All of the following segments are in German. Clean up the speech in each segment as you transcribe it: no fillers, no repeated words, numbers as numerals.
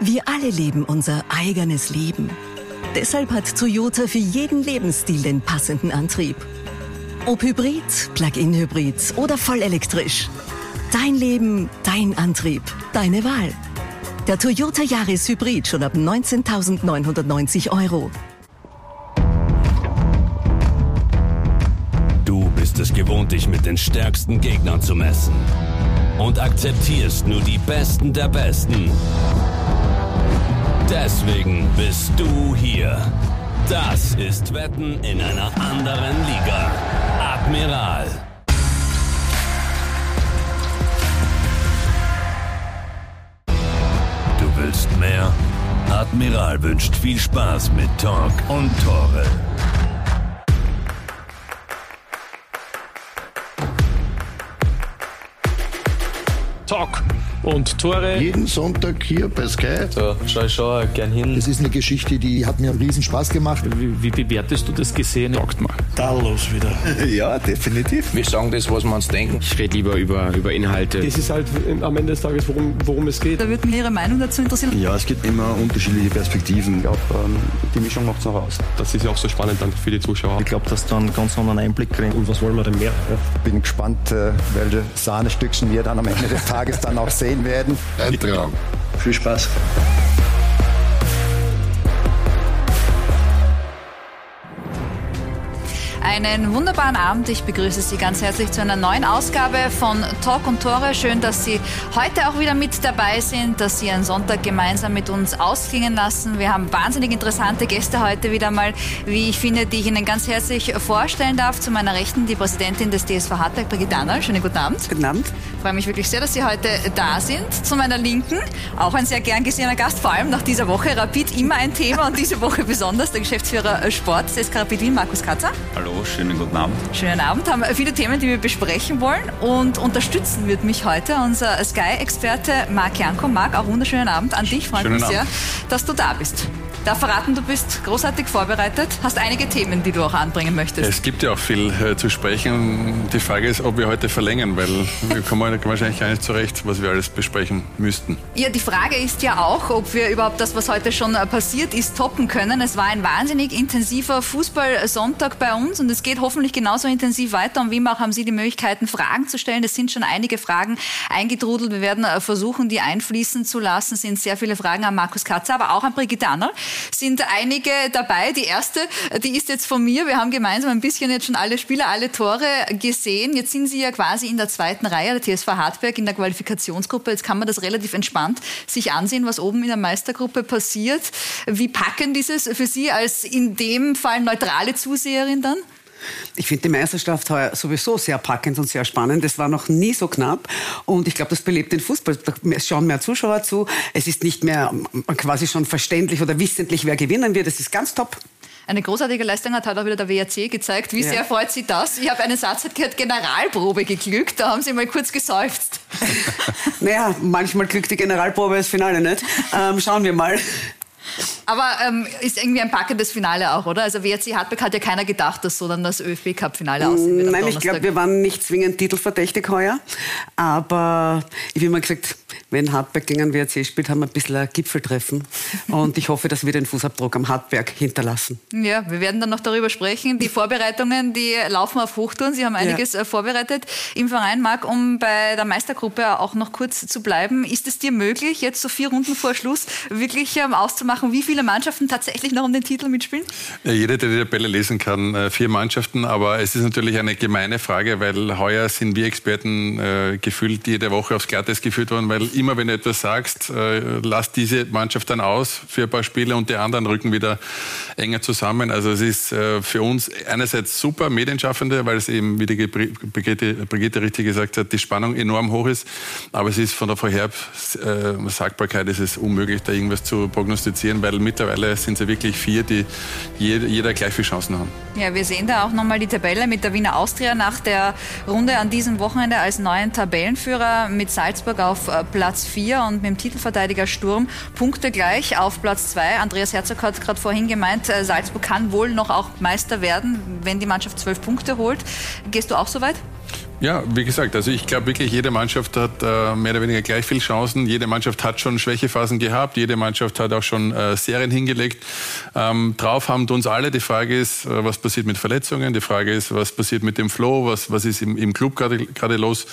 Wir alle leben unser eigenes Leben. Deshalb hat Toyota für jeden Lebensstil den passenden Antrieb. Ob Hybrid, Plug-in-Hybrid oder vollelektrisch. Dein Leben, dein Antrieb, deine Wahl. Der Toyota Yaris Hybrid schon ab 19.990 €. Du bist es gewohnt, dich mit den stärksten Gegnern zu messen. Und akzeptierst nur die Besten der Besten. Deswegen bist du hier. Das ist Wetten in einer anderen Liga. Admiral. Du willst mehr? Admiral wünscht viel Spaß mit Talk und Tore. Talk und Tore. Jeden Sonntag hier bei Sky. Da schaue ich schon gern hin. Das ist eine Geschichte, die hat mir einen riesen Spaß gemacht. Wie bewertest du das Gesehene? Sagt mal. Tadellos wieder. Ja, definitiv. Wir sagen das, was wir uns denken. Ich rede lieber über Inhalte. Das ist halt am Ende des Tages, worum es geht. Da würde mich Ihre Meinung dazu interessieren. Ja, es gibt immer unterschiedliche Perspektiven. Ich glaube, die Mischung macht es noch aus. Das ist ja auch so spannend dann für die Zuschauer. Ich glaube, dass du einen ganz anderen Einblick kriegst. Und was wollen wir denn mehr? Ja. Bin gespannt, welche Sahnestückchen wir dann am Ende des Tages dann auch sehen werden. Ein Traum. Viel Spaß. Einen wunderbaren Abend. Ich begrüße Sie ganz herzlich zu einer neuen Ausgabe von Talk und Tore. Schön, dass Sie heute auch wieder mit dabei sind, dass Sie einen Sonntag gemeinsam mit uns ausklingen lassen. Wir haben wahnsinnig interessante Gäste heute wieder mal, wie ich finde, die ich Ihnen ganz herzlich vorstellen darf. Zu meiner Rechten die Präsidentin des TSV Hartberg, Brigitte Annal. Schönen guten Abend. Guten Abend. Ich freue mich wirklich sehr, dass Sie heute da sind. Zu meiner Linken auch ein sehr gern gesehener Gast, vor allem nach dieser Woche. Rapid immer ein Thema und diese Woche besonders. Der Geschäftsführer Sport des SK Rapid Wien, Markus Katzer. Hallo, schönen guten Abend. Schönen Abend. Haben viele Themen, die wir besprechen wollen. Und unterstützen wird mich heute unser Sky-Experte Marc Janko. Marc, auch wunderschönen Abend an dich. Freut mich sehr, dass du da bist. Darf verraten, du bist großartig vorbereitet, hast einige Themen, die du auch anbringen möchtest. Es gibt ja auch viel zu sprechen. Die Frage ist, ob wir heute verlängern, weil wir kommen wahrscheinlich gar nicht zurecht, was wir alles besprechen müssten. Ja, die Frage ist ja auch, ob wir überhaupt das, was heute schon passiert ist, toppen können. Es war ein wahnsinnig intensiver Fußballsonntag bei uns und es geht hoffentlich genauso intensiv weiter. Und wie immer auch haben Sie die Möglichkeiten, Fragen zu stellen. Es sind schon einige Fragen eingetrudelt. Wir werden versuchen, die einfließen zu lassen. Es sind sehr viele Fragen an Markus Katzer, aber auch an Brigitte Annal. Sind einige dabei. Die erste, die ist jetzt von mir. Wir haben gemeinsam ein bisschen jetzt schon alle Spieler, alle Tore gesehen. Jetzt sind Sie ja quasi in der zweiten Reihe, der TSV Hartberg, in der Qualifikationsgruppe. Jetzt kann man das relativ entspannt sich ansehen, was oben in der Meistergruppe passiert. Wie packend ist es für Sie als in dem Fall neutrale Zuseherin dann? Ich finde die Meisterschaft heuer sowieso sehr packend und sehr spannend. Das war noch nie so knapp. Und ich glaube, das belebt den Fußball. Es schauen mehr Zuschauer zu. Es ist nicht mehr quasi schon verständlich oder wissentlich, wer gewinnen wird. Es ist ganz top. Eine großartige Leistung hat auch wieder der WRC gezeigt. Wie sehr freut Sie das? Ich habe einen Satz gehört, Generalprobe geglückt. Da haben Sie mal kurz geseufzt. Naja, manchmal glückt die Generalprobe das Finale nicht. Schauen wir mal. Aber ist irgendwie ein packendes Finale auch, oder? Also WRC Hartberg hat ja keiner gedacht, dass so dann das ÖFB-Cup-Finale aussehen wird. Nein, ich glaube, wir waren nicht zwingend titelverdächtig heuer. Aber ich habe immer gesagt, wenn Hartberg gegen den WRC spielt, haben wir ein bisschen ein Gipfeltreffen. Und ich hoffe, dass wir den Fußabdruck am Hartberg hinterlassen. Ja, wir werden dann noch darüber sprechen. Die Vorbereitungen, die laufen auf Hochtouren. Sie haben einiges vorbereitet im Verein. Marc, um bei der Meistergruppe auch noch kurz zu bleiben, ist es dir möglich, jetzt so 4 Runden vor Schluss wirklich auszumachen, wie viele Mannschaften tatsächlich noch um den Titel mitspielen? Jeder, der die Tabelle lesen kann, 4 Mannschaften. Aber es ist natürlich eine gemeine Frage, weil heuer sind wir Experten gefühlt jede Woche aufs Glatteis geführt worden, weil immer, wenn du etwas sagst, lass diese Mannschaft dann aus für ein paar Spiele und die anderen rücken wieder enger zusammen. Also es ist für uns einerseits super Medienschaffende, weil es eben, wie die Brigitte richtig gesagt hat, die Spannung enorm hoch ist. Aber es ist von der Vorhersagbarkeit ist es unmöglich, da irgendwas zu prognostizieren, weil mittlerweile sind es wirklich 4, die jeder gleich viele Chancen haben. Ja, wir sehen da auch nochmal die Tabelle mit der Wiener Austria nach der Runde an diesem Wochenende als neuen Tabellenführer mit Salzburg auf Platz 4 und mit dem Titelverteidiger Sturm Punkte gleich auf Platz 2. Andreas Herzog hat gerade vorhin gemeint, Salzburg kann wohl noch auch Meister werden, wenn die Mannschaft 12 Punkte holt. Gehst du auch so weit? Ja, wie gesagt, also ich glaube wirklich, jede Mannschaft hat mehr oder weniger gleich viel Chancen. Jede Mannschaft hat schon Schwächephasen gehabt. Jede Mannschaft hat auch schon Serien hingelegt. Drauf haben uns alle. Die Frage ist, was passiert mit Verletzungen? Die Frage ist, was passiert mit dem Flow? Was ist im Club gerade los?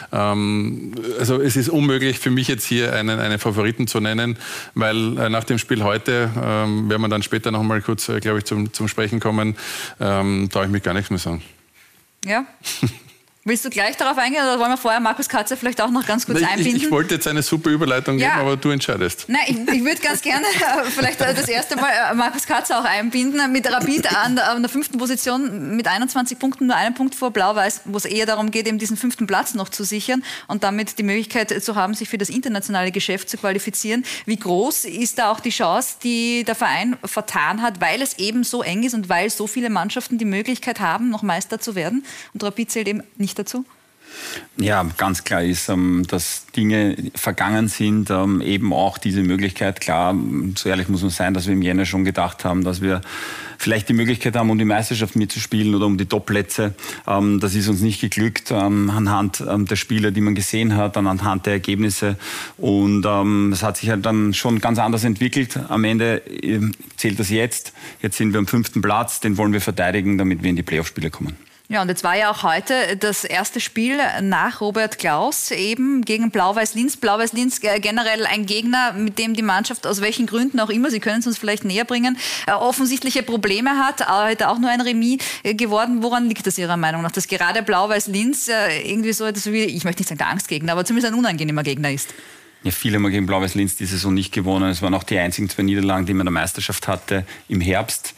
Also es ist unmöglich für mich jetzt hier einen Favoriten zu nennen, weil nach dem Spiel heute, werden wir dann später noch mal kurz, glaube ich, zum Sprechen kommen, traue ich mich gar nichts mehr sagen. Ja. Willst du gleich darauf eingehen oder wollen wir vorher Markus Katzer vielleicht auch noch ganz kurz einbinden? Ich wollte jetzt eine super Überleitung geben, aber du entscheidest. Nein, ich würde ganz gerne vielleicht das erste Mal Markus Katzer auch einbinden. Mit Rapid an der 5. Position mit 21 Punkten, nur einen Punkt vor Blau-Weiß, wo es eher darum geht, eben diesen 5. Platz noch zu sichern und damit die Möglichkeit zu haben, sich für das internationale Geschäft zu qualifizieren. Wie groß ist da auch die Chance, die der Verein vertan hat, weil es eben so eng ist und weil so viele Mannschaften die Möglichkeit haben, noch Meister zu werden? Und Rapid zählt eben nicht dazu? Ja, ganz klar ist, dass Dinge vergangen sind, eben auch diese Möglichkeit. Klar, so ehrlich muss man sein, dass wir im Jänner schon gedacht haben, dass wir vielleicht die Möglichkeit haben, um die Meisterschaft mitzuspielen oder um die Top-Plätze. Das ist uns nicht geglückt anhand der Spieler, die man gesehen hat, anhand der Ergebnisse. Und es hat sich halt dann schon ganz anders entwickelt. Am Ende zählt das jetzt. Jetzt sind wir am 5. Platz, den wollen wir verteidigen, damit wir in die Playoff-Spiele kommen. Ja, und jetzt war ja auch heute das erste Spiel nach Robert Klaus eben gegen Blau-Weiß-Linz. Blau-Weiß-Linz generell ein Gegner, mit dem die Mannschaft aus welchen Gründen auch immer, Sie können es uns vielleicht näher bringen, offensichtliche Probleme hat. Heute auch nur ein Remis geworden. Woran liegt das Ihrer Meinung nach, dass gerade Blau-Weiß-Linz irgendwie so etwas wie, ich möchte nicht sagen der Angstgegner, aber zumindest ein unangenehmer Gegner ist? Ja, viele haben gegen Blau-Weiß-Linz die Saison nicht gewonnen. Es waren auch die einzigen 2 Niederlagen, die man in der Meisterschaft hatte im Herbst.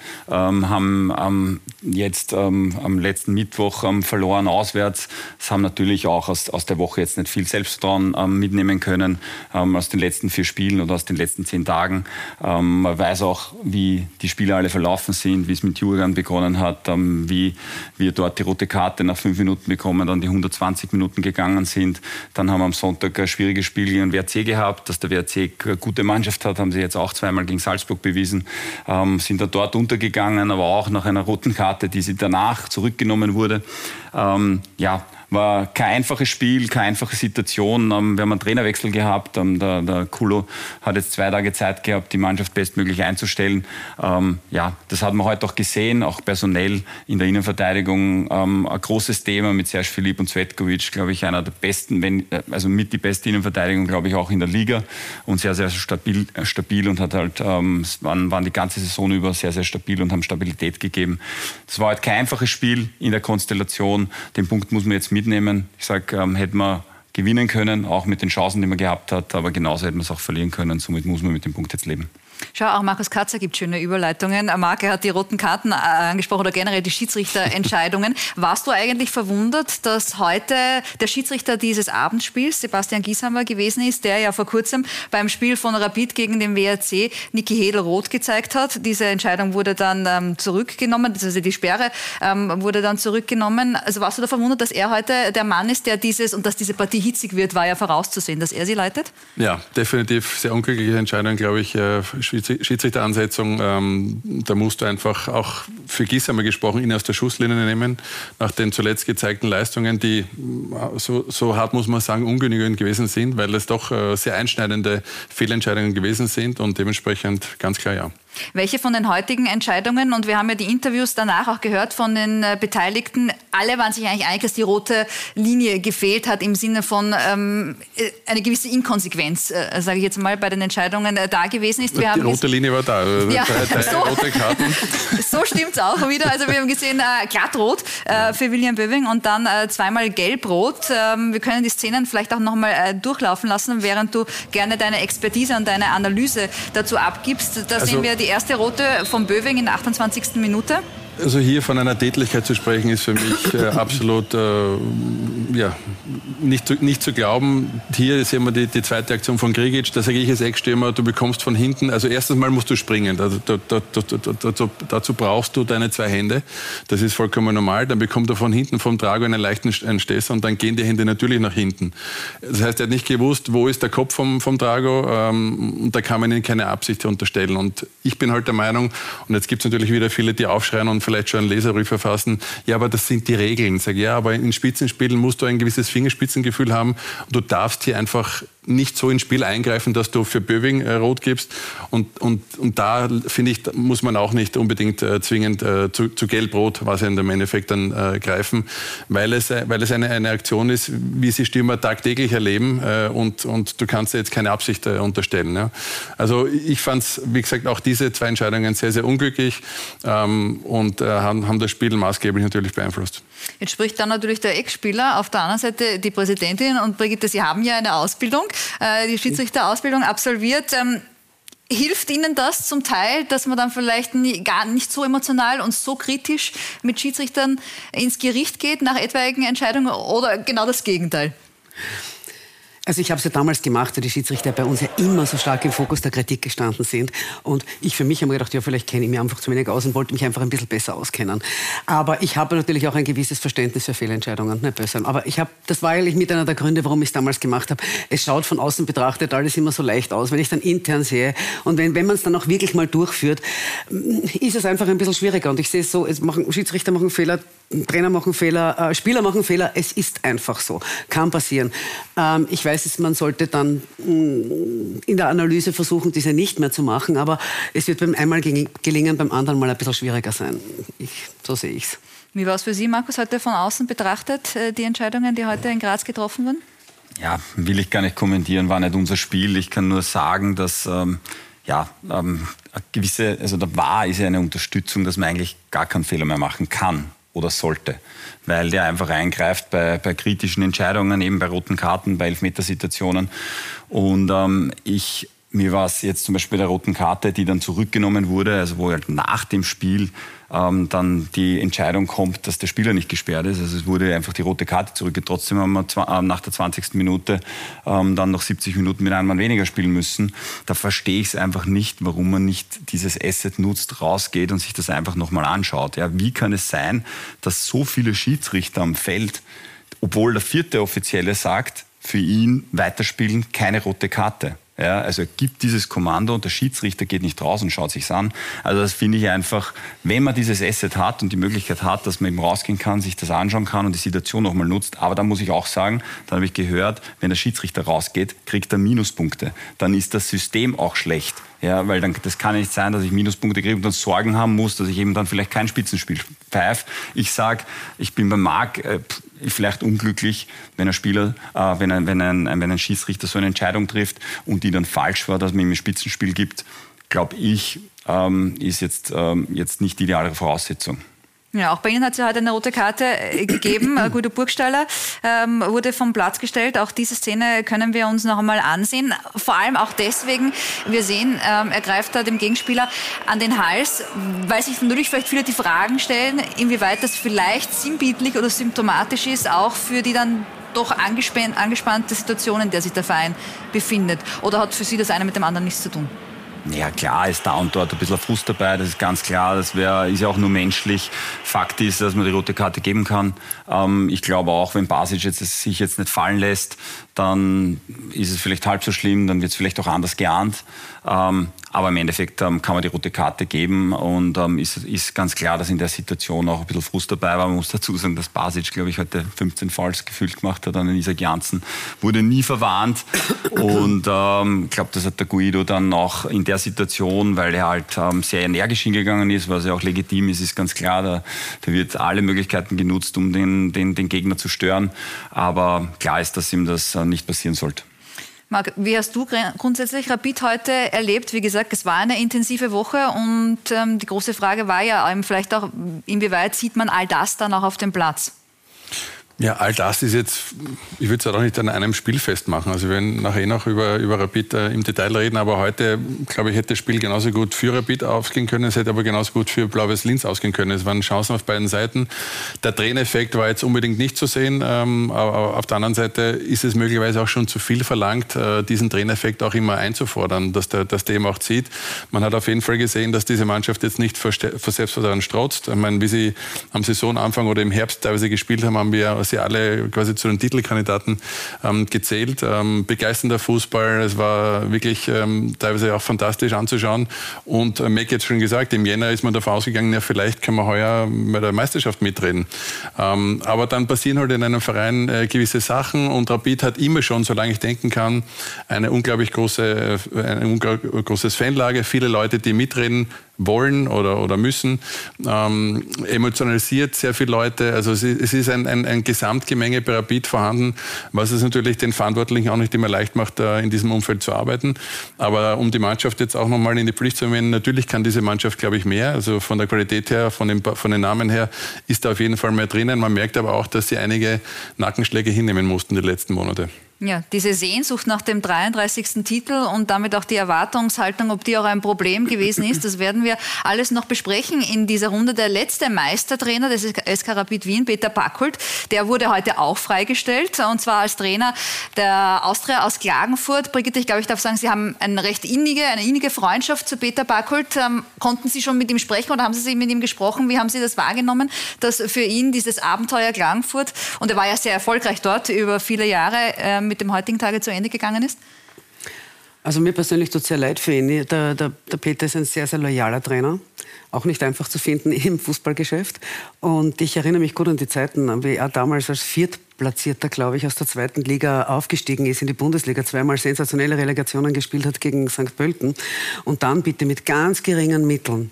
Haben jetzt am letzten Mittwoch verloren auswärts. Das haben natürlich auch aus der Woche jetzt nicht viel Selbstvertrauen mitnehmen können, aus den letzten 4 Spielen oder aus den letzten 10 Tagen. Man weiß auch, wie die Spiele alle verlaufen sind, wie es mit Jurgen begonnen hat, wie wir dort die rote Karte nach 5 Minuten bekommen, dann die 120 Minuten gegangen sind. Dann haben wir am Sonntag ein schwieriges Spiel gegen WRC gehabt, dass der WRC eine gute Mannschaft hat, haben sie jetzt auch zweimal gegen Salzburg bewiesen, sind dann dort untergegangen, aber auch nach einer roten Karte, die sie danach zurückgenommen wurde. War kein einfaches Spiel, keine einfache Situation. Wir haben einen Trainerwechsel gehabt. Der Kulo hat jetzt 2 Tage Zeit gehabt, die Mannschaft bestmöglich einzustellen. Das hat man heute auch gesehen, auch personell in der Innenverteidigung. Ein großes Thema mit Serge Philipp und Cvetkovic, glaube ich, einer der besten, mit die beste Innenverteidigung, glaube ich, auch in der Liga. Und sehr, sehr stabil und hat halt, waren die ganze Saison über sehr, sehr stabil und haben Stabilität gegeben. Das war halt kein einfaches Spiel in der Konstellation. Den Punkt muss man jetzt mitnehmen. Ich sage, hätten wir gewinnen können, auch mit den Chancen, die man gehabt hat, aber genauso hätten wir es auch verlieren können. Somit muss man mit dem Punkt jetzt leben. Schau, auch Markus Katzer gibt schöne Überleitungen. Marke hat die roten Karten angesprochen oder generell die Schiedsrichterentscheidungen. Warst du eigentlich verwundert, dass heute der Schiedsrichter dieses Abendspiels, Sebastian Gieshammer, gewesen ist, der ja vor kurzem beim Spiel von Rapid gegen den WRC Niki Hedl rot gezeigt hat? Diese Entscheidung wurde dann zurückgenommen, also die Sperre wurde dann zurückgenommen. Also warst du da verwundert, dass er heute der Mann ist, der und dass diese Partie hitzig wird, war ja vorauszusehen, dass er sie leitet? Ja, definitiv sehr unglückliche Entscheidung, glaube ich. Schiedsrichteransetzung, da musst du einfach auch für Gieshammer gesprochen, ihn aus der Schusslinie nehmen, nach den zuletzt gezeigten Leistungen, die so hart muss man sagen, ungenügend gewesen sind, weil es doch sehr einschneidende Fehlentscheidungen gewesen sind und dementsprechend ganz klar ja. Welche von den heutigen Entscheidungen, und wir haben ja die Interviews danach auch gehört von den Beteiligten, alle waren sich eigentlich einig, dass die rote Linie gefehlt hat im Sinne von eine gewisse Inkonsequenz, sage ich jetzt mal, bei den Entscheidungen da gewesen ist. Die rote Linie war da, ja, drei rote Karten. So stimmt's auch wieder. Also wir haben gesehen, glattrot für William Böwing und dann zweimal gelb-rot. Wir können die Szenen vielleicht auch noch mal durchlaufen lassen, während du gerne deine Expertise und deine Analyse dazu abgibst. Da sehen wir die erste rote von Böwing in der 28. Minute. Also hier von einer Tätlichkeit zu sprechen, ist für mich absolut nicht zu glauben. Hier sehen wir die zweite Aktion von Grigic. Da sage ich als Eckstürmer, du bekommst von hinten, also erstens mal musst du springen. Dazu brauchst du deine 2 Hände. Das ist vollkommen normal. Dann bekommt er von hinten vom Drago einen leichten Stesser und dann gehen die Hände natürlich nach hinten. Das heißt, er hat nicht gewusst, wo ist der Kopf vom Drago. Und da kann man ihm keine Absicht unterstellen. Und ich bin halt der Meinung, und jetzt gibt es natürlich wieder viele, die aufschreien und vielleicht schon einen Leserbrief verfassen, ja, aber das sind die Regeln. Sag ja, aber in Spitzenspielen musst du du ein gewisses Fingerspitzengefühl haben. Du darfst hier einfach nicht so ins Spiel eingreifen, dass du für Böwing rot gibst. Und da, finde ich, muss man auch nicht unbedingt zwingend zu Gelb-Rot, was ja in dem Endeffekt dann greifen, weil es eine Aktion ist, wie sie Stürmer tagtäglich erleben und du kannst jetzt keine Absicht unterstellen. Ja. Also ich fand es, wie gesagt, auch diese 2 Entscheidungen sehr, sehr unglücklich und haben das Spiel maßgeblich natürlich beeinflusst. Jetzt spricht dann natürlich der Ex-Spieler, auf der anderen Seite die Präsidentin. Und Brigitte, Sie haben ja eine Ausbildung, die Schiedsrichterausbildung absolviert. Hilft Ihnen das zum Teil, dass man dann vielleicht gar nicht so emotional und so kritisch mit Schiedsrichtern ins Gericht geht nach etwaigen Entscheidungen oder genau das Gegenteil? Also ich habe es ja damals gemacht, weil die Schiedsrichter bei uns ja immer so stark im Fokus der Kritik gestanden sind. Und ich für mich habe mir gedacht, ja, vielleicht kenne ich mich einfach zu wenig aus und wollte mich einfach ein bisschen besser auskennen. Aber ich habe natürlich auch ein gewisses Verständnis für Fehlentscheidungen, nicht böse. Aber das war eigentlich mit einer der Gründe, warum ich es damals gemacht habe. Es schaut von außen betrachtet alles immer so leicht aus, wenn ich dann intern sehe. Und wenn man es dann auch wirklich mal durchführt, ist es einfach ein bisschen schwieriger. Und ich sehe es so, Schiedsrichter machen Fehler, Trainer machen Fehler, Spieler machen Fehler. Es ist einfach so. Kann passieren. Ich weiß, man sollte dann in der Analyse versuchen, diese nicht mehr zu machen. Aber es wird beim einmal gelingen, beim anderen mal ein bisschen schwieriger sein. So sehe ich es. Wie war es für Sie, Markus, heute von außen betrachtet, die Entscheidungen, die heute in Graz getroffen wurden? Ja, will ich gar nicht kommentieren, war nicht unser Spiel. Ich kann nur sagen, dass gewisse, also der VAR ist ja eine Unterstützung, dass man eigentlich gar keinen Fehler mehr machen kann oder sollte, weil der einfach eingreift bei kritischen Entscheidungen, eben bei roten Karten, bei Elfmetersituationen. Und mir war es jetzt zum Beispiel bei der roten Karte, die dann zurückgenommen wurde, also wo halt nach dem Spiel dann die Entscheidung kommt, dass der Spieler nicht gesperrt ist. Also es wurde einfach die rote Karte zurückgegeben. Trotzdem haben wir nach der 20. Minute dann noch 70 Minuten mit einem Mann weniger spielen müssen. Da verstehe ich es einfach nicht, warum man nicht dieses Asset nutzt, rausgeht und sich das einfach nochmal anschaut. Ja, wie kann es sein, dass so viele Schiedsrichter am Feld, obwohl der 4. Offizielle sagt, für ihn weiterspielen, keine rote Karte. Ja, also er gibt dieses Kommando und der Schiedsrichter geht nicht raus und schaut sich's an. Also das finde ich einfach, wenn man dieses Asset hat und die Möglichkeit hat, dass man eben rausgehen kann, sich das anschauen kann und die Situation nochmal nutzt. Aber da muss ich auch sagen, da habe ich gehört, wenn der Schiedsrichter rausgeht, kriegt er Minuspunkte. Dann ist das System auch schlecht. Ja, weil das kann nicht sein, dass ich Minuspunkte kriege und dann Sorgen haben muss, dass ich eben dann vielleicht kein Spitzenspiel pfeife. Ich sage, ich bin bei Marc vielleicht unglücklich, wenn ein Schiedsrichter so eine Entscheidung trifft und die dann falsch war, dass man ihm ein Spitzenspiel gibt, glaube ich, ist jetzt nicht die ideale Voraussetzung. Ja, auch bei Ihnen hat es ja heute eine rote Karte gegeben. Guido Burgstaller wurde vom Platz gestellt. Auch diese Szene können wir uns noch einmal ansehen. Vor allem auch deswegen, wir sehen, er greift da dem Gegenspieler an den Hals, weil sich natürlich vielleicht viele die Fragen stellen, inwieweit das vielleicht sinnbildlich oder symptomatisch ist, auch für die dann doch angespannte Situation, in der sich der Verein befindet. Oder hat für Sie das eine mit dem anderen nichts zu tun? Ja, klar ist da und dort ein bisschen Frust dabei, das ist ganz klar, ist ja auch nur menschlich. Fakt ist, dass man die rote Karte geben kann. Ich glaube auch, wenn Basic sich jetzt nicht fallen lässt, dann ist es vielleicht halb so schlimm, dann wird es vielleicht auch anders geahnt. Aber im Endeffekt kann man die rote Karte geben und ist ganz klar, dass in der Situation auch ein bisschen Frust dabei war. Man muss dazu sagen, dass Basic, glaube ich, heute 15 Fouls gefühlt gemacht hat an den Isaac Janssen, wurde nie verwarnt und ich glaube, das hat der Guido dann auch in der Situation, weil er halt sehr energisch hingegangen ist, was ja auch legitim ist ganz klar, da wird alle Möglichkeiten genutzt, um den Gegner zu stören, aber klar ist, dass ihm das nicht passieren sollte. Marc, wie hast du grundsätzlich Rapid heute erlebt? Wie gesagt, es war eine intensive Woche und die große Frage war ja vielleicht auch, inwieweit sieht man all das dann auch auf dem Platz? Ja, all das ist jetzt, ich würde es auch nicht an einem Spiel festmachen. Also wir werden nachher noch über Rapid im Detail reden, aber heute, glaube ich, hätte das Spiel genauso gut für Rapid ausgehen können, es hätte aber genauso gut für Blau-Weiß Linz ausgehen können. Es waren Chancen auf beiden Seiten. Der Trainereffekt war jetzt unbedingt nicht zu sehen, aber auf der anderen Seite ist es möglicherweise auch schon zu viel verlangt, diesen Trainereffekt auch immer einzufordern, dass der eben auch zieht. Man hat auf jeden Fall gesehen, dass diese Mannschaft jetzt nicht vor Selbstvertrauen strotzt. Ich meine, wie sie am Saisonanfang oder im Herbst teilweise gespielt haben, haben wir sie alle quasi zu den Titelkandidaten gezählt. Begeisternder Fußball, es war wirklich teilweise auch fantastisch anzuschauen. Und Meg hat schon gesagt, im Jänner ist man davon ausgegangen, ja, vielleicht kann man heuer bei der Meisterschaft mitreden. Aber dann passieren halt in einem Verein gewisse Sachen und Rapid hat immer schon, solange ich denken kann, ein unglaublich großes Fanlager, viele Leute, die mitreden wollen oder müssen, emotionalisiert sehr viele Leute. Also es ist ein Gesamtgemenge bei Rapid vorhanden, was es natürlich den Verantwortlichen auch nicht immer leicht macht, in diesem Umfeld zu arbeiten. Aber um die Mannschaft jetzt auch nochmal in die Pflicht zu nehmen, natürlich kann diese Mannschaft, glaube ich, mehr. Also von der Qualität her, von den Namen her ist da auf jeden Fall mehr drinnen. Man merkt aber auch, dass sie einige Nackenschläge hinnehmen mussten die letzten Monate. Ja, diese Sehnsucht nach dem 33. Titel und damit auch die Erwartungshaltung, ob die auch ein Problem gewesen ist, das werden wir alles noch besprechen in dieser Runde. Der letzte Meistertrainer des SK Rapid Wien, Peter Packhult, der wurde heute auch freigestellt, und zwar als Trainer der Austria aus Klagenfurt. Brigitte, ich glaube, ich darf sagen, Sie haben eine innige Freundschaft zu Peter Packhult. Konnten Sie schon mit ihm sprechen oder haben Sie mit ihm gesprochen? Wie haben Sie das wahrgenommen, dass für ihn dieses Abenteuer Klagenfurt, und er war ja sehr erfolgreich dort über viele Jahre, mit dem heutigen Tage zu Ende gegangen ist? Also mir persönlich tut es sehr leid für ihn. Der Peter ist ein sehr, sehr loyaler Trainer. Auch nicht einfach zu finden im Fußballgeschäft. Und ich erinnere mich gut an die Zeiten, wie er damals als Viertplatzierter, glaube ich, aus der 2. Liga aufgestiegen ist in die Bundesliga, zweimal sensationelle Relegationen gespielt hat gegen St. Pölten und dann bitte mit ganz geringen Mitteln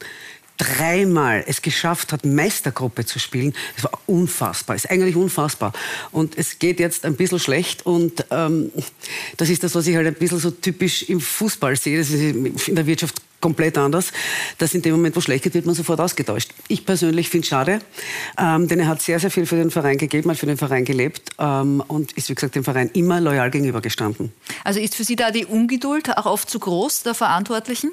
3-mal es geschafft hat, Meistergruppe zu spielen. Das war unfassbar, ist eigentlich unfassbar. Und es geht jetzt ein bisschen schlecht und das ist das, was ich halt ein bisschen so typisch im Fußball sehe. Das ist in der Wirtschaft komplett anders. Dass in dem Moment, wo es schlecht geht, wird man sofort ausgetauscht. Ich persönlich finde es schade, denn er hat sehr, sehr viel für den Verein gegeben, hat für den Verein gelebt und ist, wie gesagt, dem Verein immer loyal gegenübergestanden. Also ist für Sie da die Ungeduld auch oft zu groß, der Verantwortlichen?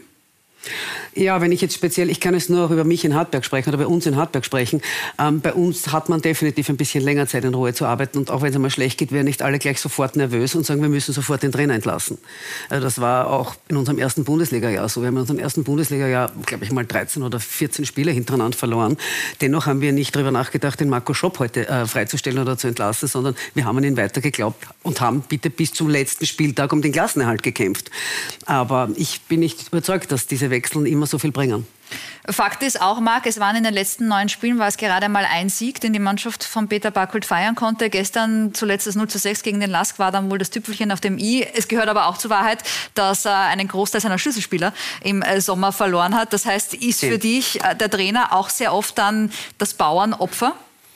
Ja, wenn ich jetzt speziell, ich kann es nur auch über mich in Hartberg sprechen oder bei uns in Hartberg sprechen. Bei uns hat man definitiv ein bisschen länger Zeit in Ruhe zu arbeiten und auch wenn es einmal schlecht geht, werden nicht alle gleich sofort nervös und sagen, wir müssen sofort den Trainer entlassen. Also das war auch in unserem ersten Bundesliga-Jahr so. Wir haben in unserem ersten Bundesliga-Jahr, glaube ich mal, 13 oder 14 Spiele hintereinander verloren. Dennoch haben wir nicht darüber nachgedacht, den Marco Schopp heute freizustellen oder zu entlassen, sondern wir haben an ihn weiter geglaubt und haben bitte bis zum letzten Spieltag um den Klassenerhalt gekämpft. Aber ich bin nicht überzeugt, dass diese Wechseln immer so viel bringen. Fakt ist auch, Marc, es waren in den letzten 9 Spielen, war es gerade mal ein Sieg, den die Mannschaft von Peter Packhult feiern konnte. Gestern zuletzt das 0:6 gegen den LASK war dann wohl das Tüpfelchen auf dem i. Es gehört aber auch zur Wahrheit, dass er einen Großteil seiner Schlüsselspieler im Sommer verloren hat. Das heißt, ist für dich der Trainer auch sehr oft dann das Bauernopfer?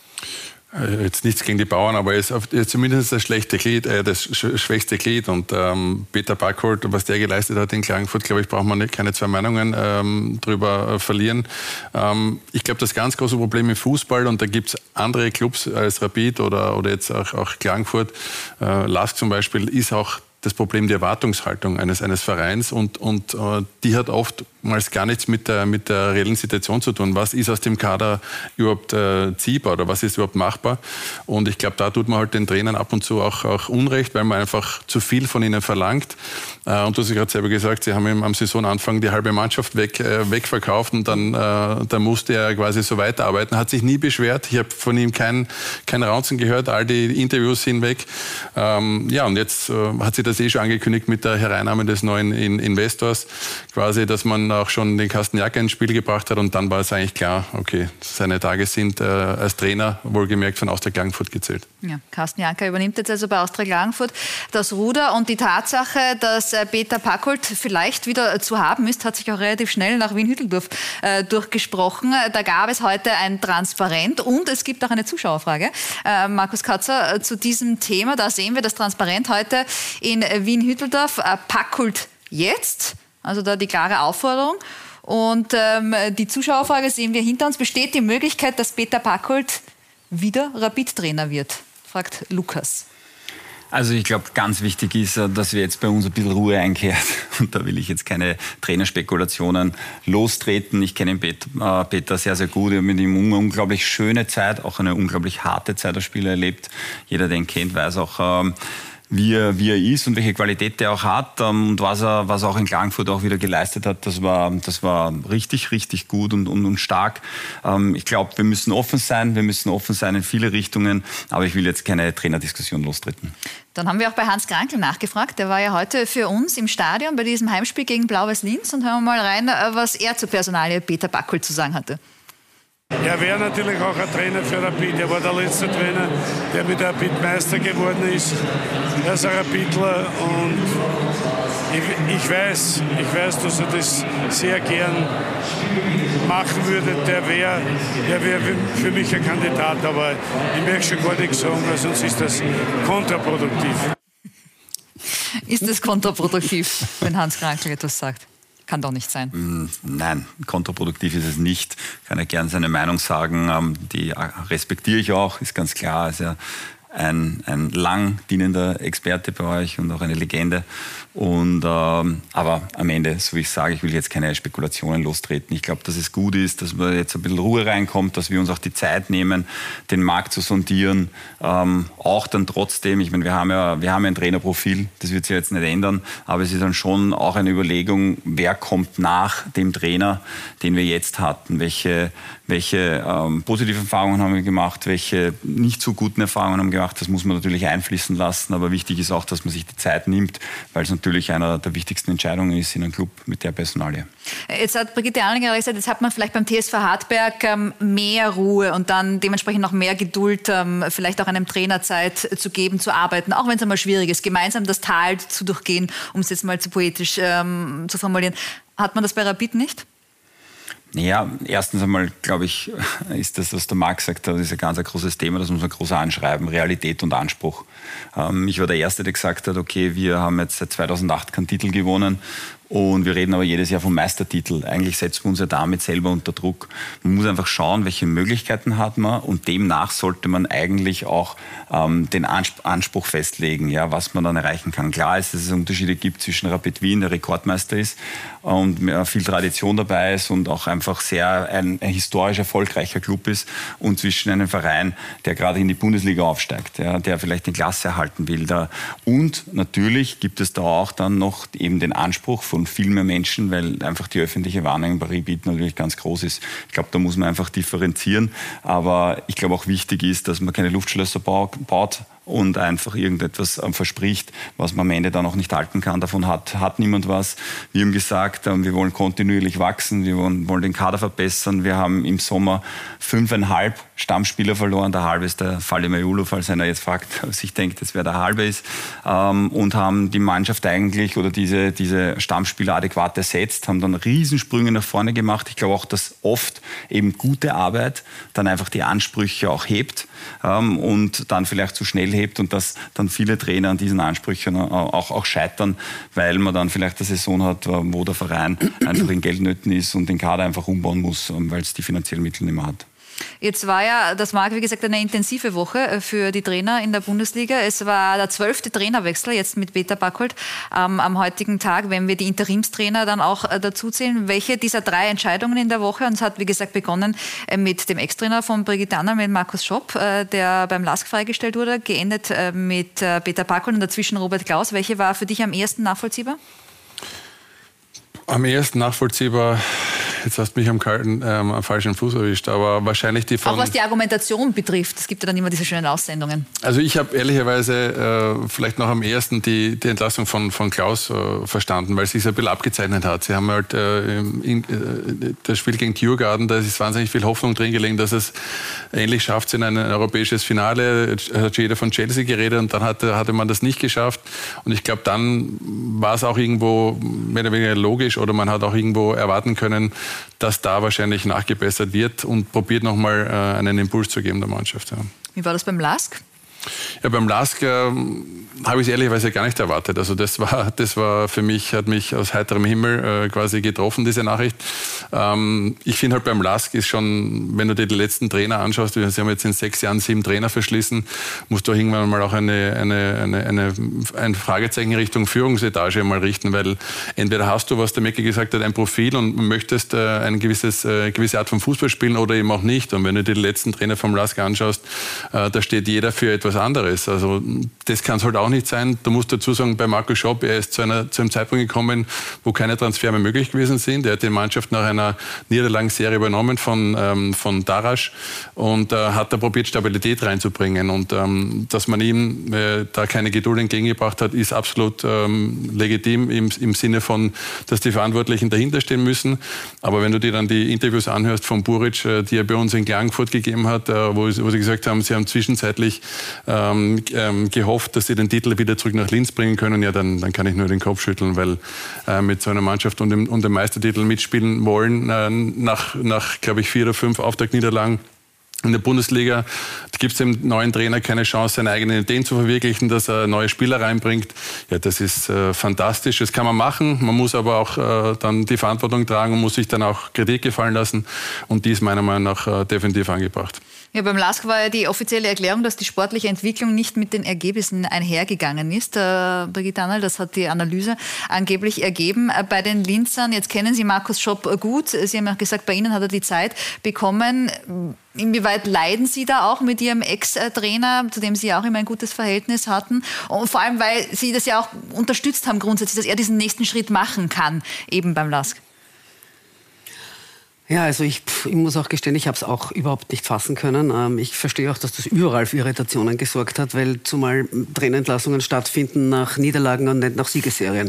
Jetzt nichts gegen die Bauern, aber er ist zumindest das schwächste Glied. Und Peter Packhult, was der geleistet hat in Klagenfurt, glaube ich, braucht man keine zwei Meinungen drüber verlieren. Ich glaube, das ganz große Problem im Fußball, und da gibt es andere Clubs als Rapid oder jetzt auch Klagenfurt, LASK zum Beispiel, ist auch das Problem der Erwartungshaltung eines Vereins und die hat oftmals gar nichts mit der reellen Situation zu tun. Was ist aus dem Kader überhaupt ziehbar oder was ist überhaupt machbar? Und ich glaube, da tut man halt den Trainern ab und zu auch Unrecht, weil man einfach zu viel von ihnen verlangt. Und du hast gerade selber gesagt, sie haben am Saisonanfang die halbe Mannschaft wegverkauft und dann musste er quasi so weiterarbeiten. Hat sich nie beschwert. Ich habe von ihm kein Raunzen gehört, all die Interviews hinweg. Ja, und jetzt hat sich das schon angekündigt mit der Hereinnahme des neuen Investors, quasi, dass man auch schon den Carsten Janka ins Spiel gebracht hat und dann war es eigentlich klar, okay, seine Tage sind als Trainer, wohlgemerkt, von Austria Klagenfurt gezählt. Ja, Carsten Janka übernimmt jetzt also bei Austria Klagenfurt das Ruder und die Tatsache, dass Peter Packhult vielleicht wieder zu haben ist, hat sich auch relativ schnell nach Wien-Hütteldorf durchgesprochen. Da gab es heute ein Transparent und es gibt auch eine Zuschauerfrage. Markus Katzer, zu diesem Thema, da sehen wir das Transparent heute in Wien-Hütteldorf, Packhult jetzt, also da die klare Aufforderung. Und die Zuschauerfrage sehen wir hinter uns. Besteht die Möglichkeit, dass Peter Packhult wieder Rapid-Trainer wird? Fragt Lukas. Also ich glaube, ganz wichtig ist, dass wir jetzt bei uns ein bisschen Ruhe einkehrt. Und da will ich jetzt keine Trainerspekulationen lostreten. Ich kenne Peter sehr, sehr gut. Ich habe mit ihm eine unglaublich schöne Zeit, auch eine unglaublich harte Zeit als Spieler erlebt. Jeder, der ihn kennt, weiß auch, wie er ist und welche Qualität er auch hat und was er auch in Klagenfurt auch wieder geleistet hat, das war richtig, richtig gut und stark. Ich glaube, wir müssen offen sein in viele Richtungen, aber ich will jetzt keine Trainerdiskussion lostreten. Dann haben wir auch bei Hans Krankl nachgefragt. Der war ja heute für uns im Stadion bei diesem Heimspiel gegen Blau-Weiß Linz und hören wir mal rein, was er zur Personalie Peter Backholt zu sagen hatte. Er wäre natürlich auch ein Trainer für Rapid. Er war der letzte Trainer, der mit Rapid Meister geworden ist. Er ist ein Rapidler und ich weiß, dass er das sehr gern machen würde. Der wäre für mich ein Kandidat, aber ich möchte schon gar nichts sagen, weil sonst ist das kontraproduktiv. Ist es kontraproduktiv, wenn Hans Krankl etwas sagt? Kann doch nicht sein. Nein, kontraproduktiv ist es nicht. Kann er gerne seine Meinung sagen. Die respektiere ich auch, ist ganz klar. Ist ja ein lang dienender Experte bei euch und auch eine Legende. Aber am Ende, so wie ich sage, ich will jetzt keine Spekulationen lostreten. Ich glaube, dass es gut ist, dass wir jetzt ein bisschen Ruhe reinkommt, dass wir uns auch die Zeit nehmen, den Markt zu sondieren. Auch dann trotzdem, ich meine, wir haben ja ein Trainerprofil, das wird sich jetzt nicht ändern, aber es ist dann schon auch eine Überlegung, wer kommt nach dem Trainer, den wir jetzt hatten. Welche positiven Erfahrungen haben wir gemacht, welche nicht so guten Erfahrungen haben wir gemacht. Das muss man natürlich einfließen lassen, aber wichtig ist auch, dass man sich die Zeit nimmt, weil es natürlich einer der wichtigsten Entscheidungen ist in einem Club mit der Personalie. Jetzt hat Brigitte Allninger gesagt, jetzt hat man vielleicht beim TSV Hartberg mehr Ruhe und dann dementsprechend noch mehr Geduld, vielleicht auch einem Trainer Zeit zu geben, zu arbeiten, auch wenn es einmal schwierig ist, gemeinsam das Tal zu durchgehen, um es jetzt mal zu poetisch zu formulieren. Hat man das bei Rapid nicht? Ja, erstens einmal, glaube ich, ist das, was der Marc sagt, das ist ein ganz großes Thema, das muss man groß anschreiben, Realität und Anspruch. Ich war der Erste, der gesagt hat, okay, wir haben jetzt seit 2008 keinen Titel gewonnen und wir reden aber jedes Jahr vom Meistertitel. Eigentlich setzen wir uns ja damit selber unter Druck. Man muss einfach schauen, welche Möglichkeiten hat man und demnach sollte man eigentlich auch den Anspruch festlegen, ja, was man dann erreichen kann. Klar ist, dass es Unterschiede gibt zwischen Rapid Wien, der Rekordmeister ist und viel Tradition dabei ist und auch einfach sehr ein historisch erfolgreicher Club ist und zwischen einem Verein, der gerade in die Bundesliga aufsteigt, ja, der vielleicht die Klasse erhalten will. Und natürlich gibt es da auch dann noch eben den Anspruch von viel mehr Menschen, weil einfach die öffentliche Wahrnehmung bei Rapid natürlich ganz groß ist. Ich glaube, da muss man einfach differenzieren. Aber ich glaube auch wichtig ist, dass man keine Luftschlösser baut und einfach irgendetwas verspricht, was man am Ende dann auch nicht halten kann. Davon hat niemand was. Wir haben gesagt, wir wollen kontinuierlich wachsen, wir wollen den Kader verbessern. Wir haben im Sommer 5,5 Stammspieler verloren. Der halbe ist der Fali Mayulu, falls einer jetzt fragt, was ich denke, das wer der halbe ist. Und haben die Mannschaft eigentlich oder diese Stammspieler adäquat ersetzt, haben dann Riesensprünge nach vorne gemacht. Ich glaube auch, dass oft eben gute Arbeit dann einfach die Ansprüche auch hebt und dann vielleicht zu schnell hebt und dass dann viele Trainer an diesen Ansprüchen auch scheitern, weil man dann vielleicht eine Saison hat, wo der Verein einfach in Geldnöten ist und den Kader einfach umbauen muss, weil es die finanziellen Mittel nicht mehr hat. Jetzt war ja, das war wie gesagt eine intensive Woche für die Trainer in der Bundesliga. Es war der 12. Trainerwechsel jetzt mit Peter Backholt am heutigen Tag, wenn wir die Interimstrainer dann auch dazu zählen. Welche dieser 3 Entscheidungen in der Woche, und es hat wie gesagt begonnen mit dem Ex-Trainer von Brigitte Allninger, mit Markus Schopp, der beim LASK freigestellt wurde, geendet mit Peter Backholt und dazwischen Robert Klaus. Welche war für dich am ehesten nachvollziehbar? Am ehesten nachvollziehbar, jetzt hast du mich am falschen Fuß erwischt, aber wahrscheinlich die von... Auch was die Argumentation betrifft, es gibt ja dann immer diese schönen Aussendungen. Also ich habe ehrlicherweise vielleicht noch am ehesten die Entlassung von Klaus verstanden, weil es sich ein bisschen abgezeichnet hat. Sie haben halt das Spiel gegen Djurgården, da ist wahnsinnig viel Hoffnung drin gelegen, dass es ähnlich schafft in ein europäisches Finale. Hat jeder von Chelsea geredet und dann hatte man das nicht geschafft. Und ich glaube, dann war es auch irgendwo mehr oder weniger logisch oder man hat auch irgendwo erwarten können, dass da wahrscheinlich nachgebessert wird und probiert nochmal einen Impuls zu geben der Mannschaft. Ja. Wie war das beim LASK? Ja, beim LASK habe ich es ehrlicherweise gar nicht erwartet. Also das war für mich, hat mich aus heiterem Himmel quasi getroffen, diese Nachricht. Ich finde halt beim LASK ist schon, wenn du dir die letzten Trainer anschaust, wir haben jetzt in 6 Jahren 7 Trainer verschlissen, musst du auch irgendwann mal auch ein Fragezeichen in Richtung Führungsetage mal richten, weil entweder hast du, was der Mecki gesagt hat, ein Profil und möchtest eine gewisse Art von Fußball spielen oder eben auch nicht. Und wenn du dir die letzten Trainer vom LASK anschaust, da steht jeder für etwas was anderes. Also das kann es halt auch nicht sein. Du musst dazu sagen, bei Markus Schopp, er ist zu einem Zeitpunkt gekommen, wo keine Transfer mehr möglich gewesen sind. Er hat die Mannschaft nach einer Niederlagenserie übernommen von Darasch und hat da probiert, Stabilität reinzubringen. Und dass man ihm da keine Geduld entgegengebracht hat, ist absolut legitim im Sinne von, dass die Verantwortlichen dahinter stehen müssen. Aber wenn du dir dann die Interviews anhörst von Buric, die er bei uns in Klagenfurt gegeben hat, wo sie gesagt haben, sie haben zwischenzeitlich gehofft, dass sie den Titel wieder zurück nach Linz bringen können, ja, dann kann ich nur den Kopf schütteln, weil mit so einer Mannschaft und dem Meistertitel mitspielen wollen, nach glaube ich, 4 oder 5 Auftaktniederlagen in der Bundesliga, gibt es dem neuen Trainer keine Chance, seine eigenen Ideen zu verwirklichen, dass er neue Spieler reinbringt. Ja, das ist fantastisch. Das kann man machen. Man muss aber auch dann die Verantwortung tragen und muss sich dann auch Kritik gefallen lassen. Und die ist meiner Meinung nach definitiv angebracht. Ja, beim LASK war ja die offizielle Erklärung, dass die sportliche Entwicklung nicht mit den Ergebnissen einhergegangen ist. Brigitte Annal, das hat die Analyse angeblich ergeben. Bei den Linzern, jetzt kennen Sie Markus Schopp gut. Sie haben ja gesagt, bei Ihnen hat er die Zeit bekommen. Inwieweit leiden Sie da auch mit Ihrem Ex-Trainer, zu dem Sie ja auch immer ein gutes Verhältnis hatten? Und vor allem, weil Sie das ja auch unterstützt haben grundsätzlich, dass er diesen nächsten Schritt machen kann, eben beim LASK. Ja, also ich muss auch gestehen, ich habe es auch überhaupt nicht fassen können. Ich verstehe auch, dass das überall für Irritationen gesorgt hat, weil zumal Trainerentlassungen stattfinden nach Niederlagen und nicht nach Siegesserien.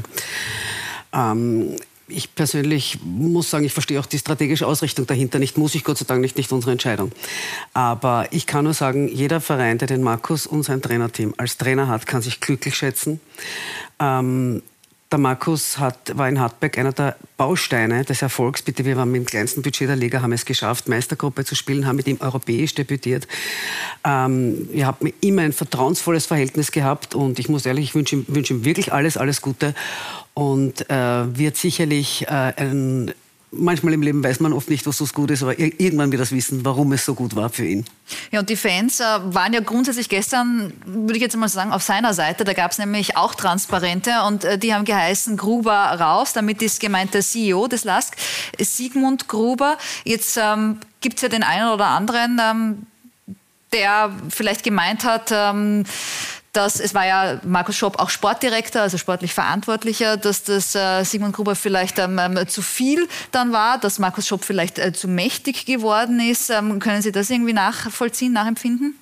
Ich persönlich muss sagen, ich verstehe auch die strategische Ausrichtung dahinter nicht, muss ich Gott sei Dank nicht unsere Entscheidung. Aber ich kann nur sagen, jeder Verein, der den Markus und sein Trainerteam als Trainer hat, kann sich glücklich schätzen. Der Markus war in Hartberg einer der Bausteine des Erfolgs. Bitte, wir waren mit dem kleinsten Budget der Liga, haben es geschafft, Meistergruppe zu spielen, haben mit ihm europäisch debütiert. Wir haben immer ein vertrauensvolles Verhältnis gehabt und ich muss ehrlich, ich wünsche ihm wirklich alles Gute und wird sicherlich manchmal im Leben weiß man oft nicht, was so gut ist, aber irgendwann wird das wissen, warum es so gut war für ihn. Ja, und die Fans waren ja grundsätzlich gestern, würde ich jetzt mal sagen, auf seiner Seite. Da gab es nämlich auch Transparente und die haben geheißen, Gruber raus. Damit ist gemeint der CEO des LASK, Sigmund Gruber. Jetzt gibt es ja den einen oder anderen, der vielleicht gemeint hat, es war ja Markus Schopp auch Sportdirektor, also sportlich Verantwortlicher, dass das Sigmund Gruber vielleicht zu viel dann war, dass Markus Schopp vielleicht zu mächtig geworden ist. Können Sie das irgendwie nachvollziehen, nachempfinden?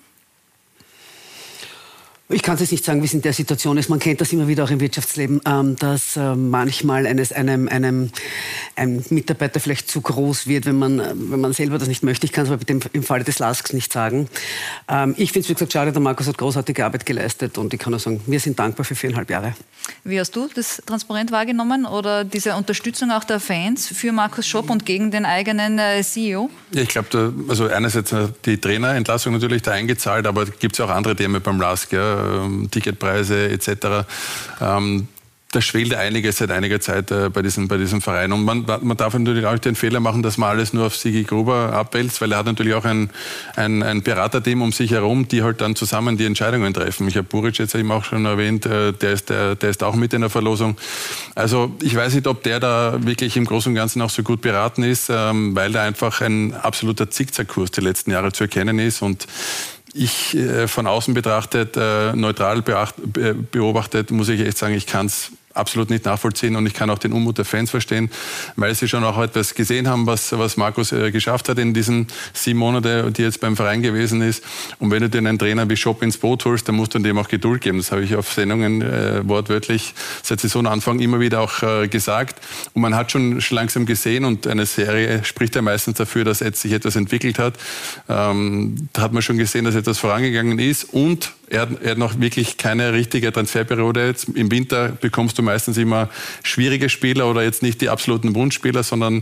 Ich kann es jetzt nicht sagen, wie es in der Situation ist. Man kennt das immer wieder auch im Wirtschaftsleben, dass manchmal ein Mitarbeiter vielleicht zu groß wird, wenn man selber das nicht möchte. Ich kann es aber im Falle des LASKs nicht sagen. Ich finde es, wie gesagt, schade, der Markus hat großartige Arbeit geleistet und ich kann nur sagen, wir sind dankbar für 4,5 Jahre. Wie hast du das transparent wahrgenommen oder diese Unterstützung auch der Fans für Markus Schopp und gegen den eigenen CEO? Ja, ich glaube, also einerseits die Trainerentlassung natürlich da eingezahlt, aber gibt es auch andere Themen beim LASK, ja, Ticketpreise etc. Da schwelt einiges seit einiger Zeit bei diesem Verein. Und man darf natürlich auch den Fehler machen, dass man alles nur auf Sigi Gruber abwälzt, weil er hat natürlich auch ein Beraterteam um sich herum, die halt dann zusammen die Entscheidungen treffen. Ich habe Buric jetzt eben auch schon erwähnt, der ist auch mit in der Verlosung. Also ich weiß nicht, ob der da wirklich im Großen und Ganzen auch so gut beraten ist, weil da einfach ein absoluter Zickzackkurs die letzten Jahre zu erkennen ist und ich von außen betrachtet, neutral beobachtet, muss ich echt sagen, ich kann es absolut nicht nachvollziehen und ich kann auch den Unmut der Fans verstehen, weil sie schon auch etwas gesehen haben, was Markus geschafft hat in diesen 7 Monaten, die jetzt beim Verein gewesen ist. Und wenn du dir einen Trainer wie Schopp ins Boot holst, dann musst du dem auch Geduld geben. Das habe ich auf Sendungen wortwörtlich seit Saisonanfang immer wieder auch gesagt. Und man hat schon langsam gesehen und eine Serie spricht ja meistens dafür, dass jetzt sich etwas entwickelt hat. Da hat man schon gesehen, dass etwas vorangegangen ist und er hat noch wirklich keine richtige Transferperiode. Jetzt im Winter bekommst du meistens immer schwierige Spieler oder jetzt nicht die absoluten Wunschspieler, sondern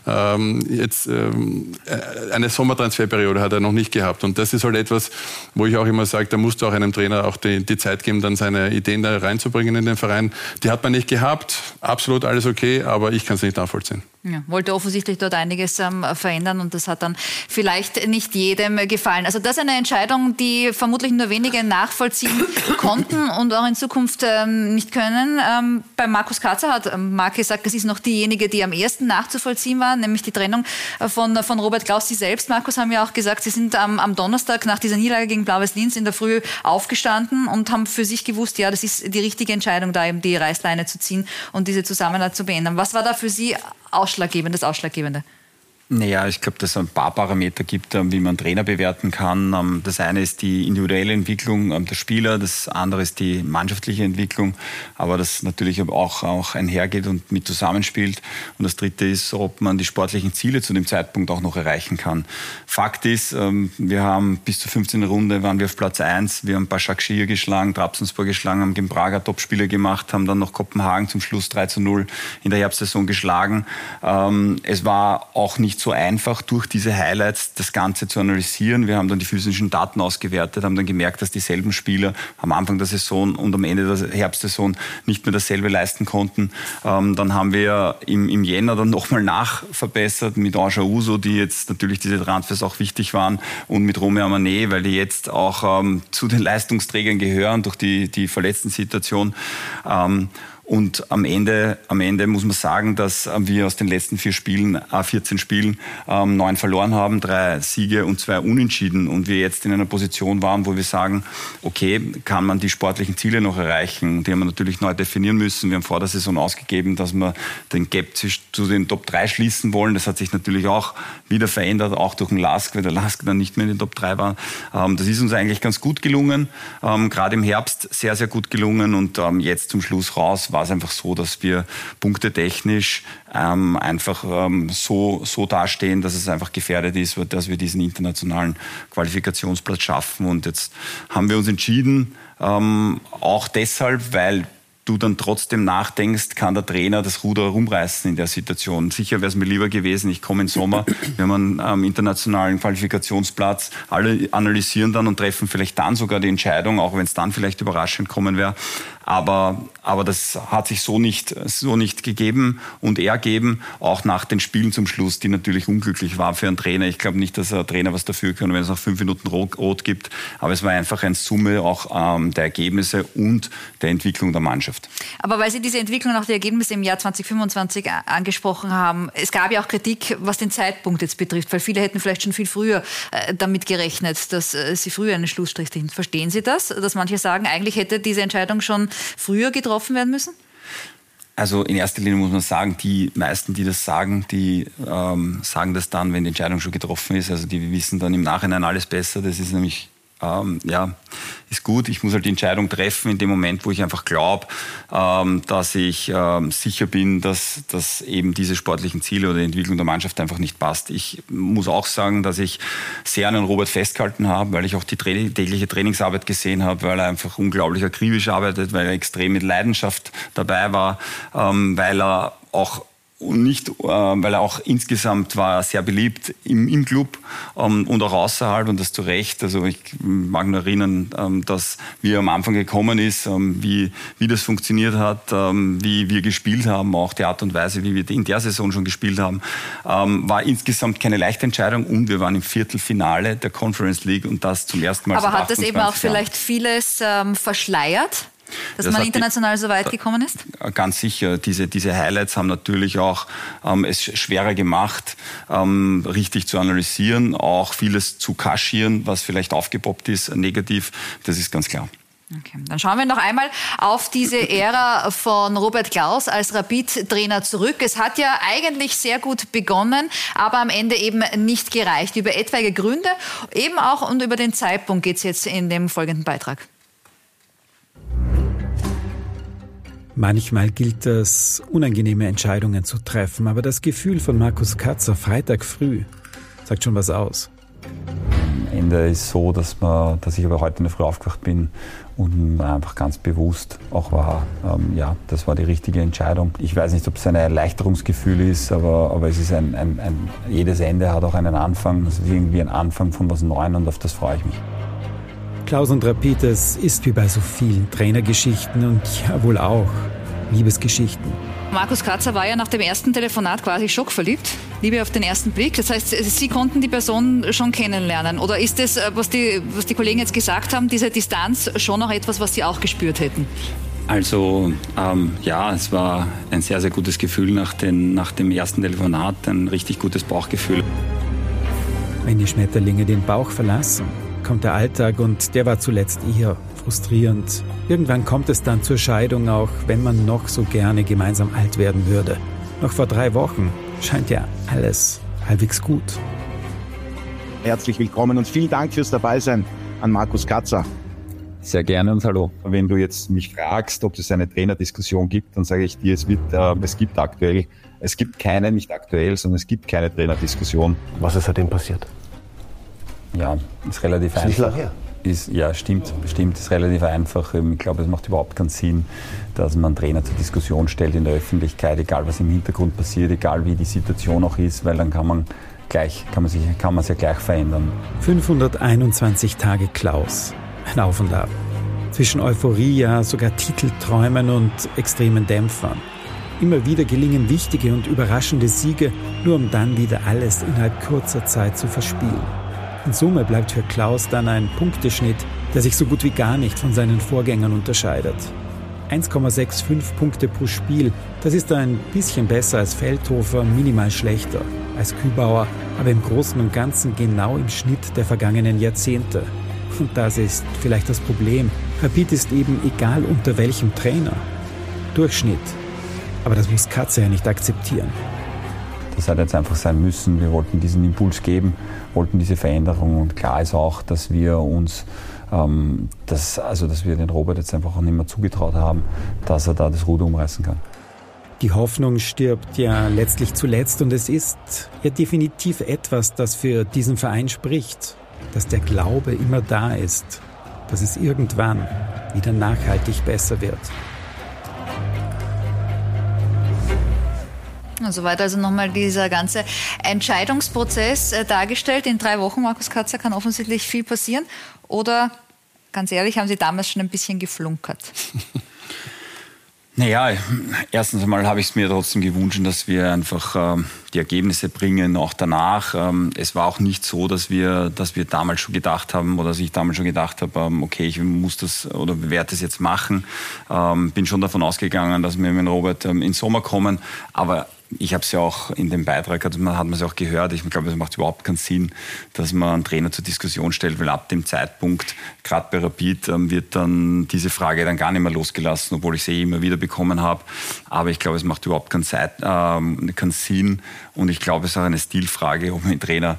eine Sommertransferperiode hat er noch nicht gehabt. Und das ist halt etwas, wo ich auch immer sage, da musst du auch einem Trainer auch die Zeit geben, dann seine Ideen da reinzubringen in den Verein. Die hat man nicht gehabt, absolut alles okay, aber ich kann es nicht nachvollziehen. Ja, wollte offensichtlich dort einiges verändern und das hat dann vielleicht nicht jedem gefallen. Also das ist eine Entscheidung, die vermutlich nur wenige nachvollziehen konnten und auch in Zukunft nicht können. Bei Markus Katzer hat Marc gesagt, das ist noch diejenige, die am ersten nachzuvollziehen war, nämlich die Trennung von Robert Klaus. Sie selbst, Markus, haben ja auch gesagt, Sie sind am Donnerstag nach dieser Niederlage gegen Blau-Weiß Linz in der Früh aufgestanden und haben für sich gewusst, ja, das ist die richtige Entscheidung, da eben die Reißleine zu ziehen und diese Zusammenarbeit zu beenden. Was war da für Sie das Ausschlaggebende? Naja, ich glaube, dass es ein paar Parameter gibt, wie man Trainer bewerten kann. Das eine ist die individuelle Entwicklung der Spieler, das andere ist die mannschaftliche Entwicklung, aber das natürlich auch einhergeht und mit zusammenspielt. Und das dritte ist, ob man die sportlichen Ziele zu dem Zeitpunkt auch noch erreichen kann. Fakt ist, wir haben bis zur 15. Runde waren wir auf Platz 1, wir haben Başakşehir geschlagen, Trabzonspor geschlagen, haben gegen Braga Topspiele gemacht, haben dann noch Kopenhagen zum Schluss 3:0 in der Herbstsaison geschlagen. Es war auch nicht so einfach, durch diese Highlights das Ganze zu analysieren. Wir haben dann die physischen Daten ausgewertet, haben dann gemerkt, dass dieselben Spieler am Anfang der Saison und am Ende der Herbstsaison nicht mehr dasselbe leisten konnten. Dann haben wir im Jänner dann nochmal nachverbessert mit Ange Uso, die jetzt natürlich diese Transfers auch wichtig waren, und mit Romain Mané, weil die jetzt auch zu den Leistungsträgern gehören durch die Verletzten-Situation. Und am Ende muss man sagen, dass wir aus den letzten 14 Spielen 9 verloren haben, 3 Siege und 2 Unentschieden. Und wir jetzt in einer Position waren, wo wir sagen, okay, kann man die sportlichen Ziele noch erreichen? Die haben wir natürlich neu definieren müssen. Wir haben vor der Saison ausgegeben, dass wir den Gap zu den Top 3 schließen wollen. Das hat sich natürlich auch wieder verändert, auch durch den Lask, weil der Lask dann nicht mehr in den Top 3 war. Das ist uns eigentlich ganz gut gelungen, gerade im Herbst sehr, sehr gut gelungen. Und jetzt zum Schluss raus war es einfach so, dass wir punktetechnisch einfach so dastehen, dass es einfach gefährdet ist, dass wir diesen internationalen Qualifikationsplatz schaffen. Und jetzt haben wir uns entschieden, auch deshalb, weil du dann trotzdem nachdenkst, kann der Trainer das Ruder rumreißen in der Situation. Sicher wäre es mir lieber gewesen, ich komme im Sommer, wir haben einen internationalen Qualifikationsplatz, alle analysieren dann und treffen vielleicht dann sogar die Entscheidung, auch wenn es dann vielleicht überraschend kommen wäre. Aber das hat sich so nicht gegeben und ergeben, auch nach den Spielen zum Schluss, die natürlich unglücklich waren für einen Trainer. Ich glaube nicht, dass ein Trainer was dafür kann, wenn es noch 5 Minuten rot gibt. Aber es war einfach eine Summe auch der Ergebnisse und der Entwicklung der Mannschaft. Aber weil Sie diese Entwicklung und auch die Ergebnisse im Jahr 2025 angesprochen haben, es gab ja auch Kritik, was den Zeitpunkt jetzt betrifft, weil viele hätten vielleicht schon viel früher damit gerechnet, dass Sie früher einen Schlussstrich ziehen. Verstehen Sie das? Dass manche sagen, eigentlich hätte diese Entscheidung schon früher getroffen werden müssen? Also in erster Linie muss man sagen, die meisten, die das sagen, die sagen das dann, wenn die Entscheidung schon getroffen ist. Also die wissen dann im Nachhinein alles besser. Das ist nämlich ist gut. Ich muss halt die Entscheidung treffen in dem Moment, wo ich einfach glaube, dass ich sicher bin, dass eben diese sportlichen Ziele oder die Entwicklung der Mannschaft einfach nicht passt. Ich muss auch sagen, dass ich sehr an Robert festgehalten habe, weil ich auch die tägliche Trainingsarbeit gesehen habe, weil er einfach unglaublich akribisch arbeitet, weil er extrem mit Leidenschaft dabei war, weil er auch weil er auch insgesamt war sehr beliebt im Club und auch außerhalb, und das zu Recht. Also ich mag nur erinnern, dass wie er am Anfang gekommen ist, wie das funktioniert hat, wie wir gespielt haben, auch die Art und Weise, wie wir in der Saison schon gespielt haben, war insgesamt keine leichte Entscheidung, und wir waren im Viertelfinale der Conference League und das zum ersten Mal. Aber hat das eben auch vielleicht vieles verschleiert? Dass man international so weit gekommen ist? Ganz sicher. Diese Highlights haben natürlich auch es schwerer gemacht, richtig zu analysieren, auch vieles zu kaschieren, was vielleicht aufgepoppt ist, negativ. Das ist ganz klar. Okay, dann schauen wir noch einmal auf diese Ära von Robert Klaus als Rapid-Trainer zurück. Es hat ja eigentlich sehr gut begonnen, aber am Ende eben nicht gereicht. Über etwaige Gründe eben auch und über den Zeitpunkt geht es jetzt in dem folgenden Beitrag. Manchmal gilt es, unangenehme Entscheidungen zu treffen, aber das Gefühl von Markus Katzer Freitag früh sagt schon was aus. Am Ende ist so, dass ich aber heute in der Früh aufgewacht bin und einfach ganz bewusst auch war, das war die richtige Entscheidung. Ich weiß nicht, ob es ein Erleichterungsgefühl ist, aber es ist jedes Ende hat auch einen Anfang. Es ist irgendwie ein Anfang von was Neuem und auf das freue ich mich. Klaus und Rapid, es ist wie bei so vielen Trainergeschichten und ja wohl auch Liebesgeschichten. Markus Katzer war ja nach dem ersten Telefonat quasi schockverliebt. Liebe auf den ersten Blick. Das heißt, Sie konnten die Person schon kennenlernen. Oder ist das, was die Kollegen jetzt gesagt haben, diese Distanz schon noch etwas, was Sie auch gespürt hätten? Also ja, es war ein sehr, sehr gutes Gefühl nach dem ersten Telefonat, ein richtig gutes Bauchgefühl. Wenn die Schmetterlinge den Bauch verlassen, kommt der Alltag und der war zuletzt eher frustrierend. Irgendwann kommt es dann zur Scheidung, auch wenn man noch so gerne gemeinsam alt werden würde. Noch vor 3 Wochen scheint ja alles halbwegs gut. Herzlich willkommen und vielen Dank fürs Dabeisein an Markus Katzer. Sehr gerne und hallo. Wenn du jetzt mich fragst, ob es eine Trainerdiskussion gibt, dann sage ich dir, es gibt keine Trainerdiskussion. Was ist seitdem passiert? Ja, ist relativ einfach. Nicht lange her. Stimmt, ist relativ einfach. Ich glaube, es macht überhaupt keinen Sinn, dass man Trainer zur Diskussion stellt in der Öffentlichkeit, egal was im Hintergrund passiert, egal wie die Situation auch ist, weil dann kann man es ja gleich verändern. 521 Tage Klaus. Ein Auf und Ab. Zwischen Euphorie, ja sogar Titelträumen und extremen Dämpfern. Immer wieder gelingen wichtige und überraschende Siege, nur um dann wieder alles innerhalb kurzer Zeit zu verspielen. In Summe bleibt für Klaus dann ein Punkteschnitt, der sich so gut wie gar nicht von seinen Vorgängern unterscheidet. 1,65 Punkte pro Spiel, das ist ein bisschen besser als Feldhofer, minimal schlechter als Kübauer, aber im Großen und Ganzen genau im Schnitt der vergangenen Jahrzehnte. Und das ist vielleicht das Problem. Rapid ist eben egal unter welchem Trainer. Durchschnitt. Aber das muss Katzer ja nicht akzeptieren. Das hat jetzt einfach sein müssen. Wir wollten diesen Impuls geben, wollten diese Veränderung. Und klar ist auch, dass wir uns, dass wir den Robert jetzt einfach auch nicht mehr zugetraut haben, dass er da das Ruder umreißen kann. Die Hoffnung stirbt ja letztlich zuletzt und es ist ja definitiv etwas, das für diesen Verein spricht. Dass der Glaube immer da ist, dass es irgendwann wieder nachhaltig besser wird. Soweit also nochmal dieser ganze Entscheidungsprozess dargestellt. In 3 Wochen, Markus Katzer, kann offensichtlich viel passieren. Oder, ganz ehrlich, haben Sie damals schon ein bisschen geflunkert? Naja, erstens einmal habe ich es mir trotzdem gewünscht, dass wir einfach die Ergebnisse bringen, auch danach. Es war auch nicht so, dass wir damals schon gedacht haben oder dass ich damals schon gedacht habe, okay, ich muss das oder werde das jetzt machen. Bin schon davon ausgegangen, dass wir mit Robert in Sommer kommen, aber ich habe es ja auch in dem Beitrag, hat man es ja auch gehört, ich glaube, es macht überhaupt keinen Sinn, dass man einen Trainer zur Diskussion stellt, weil ab dem Zeitpunkt, gerade bei Rapid, wird dann diese Frage dann gar nicht mehr losgelassen, obwohl ich sie immer wieder bekommen habe. Aber ich glaube, es macht überhaupt keinen Sinn und ich glaube, es ist auch eine Stilfrage, ob man einen Trainer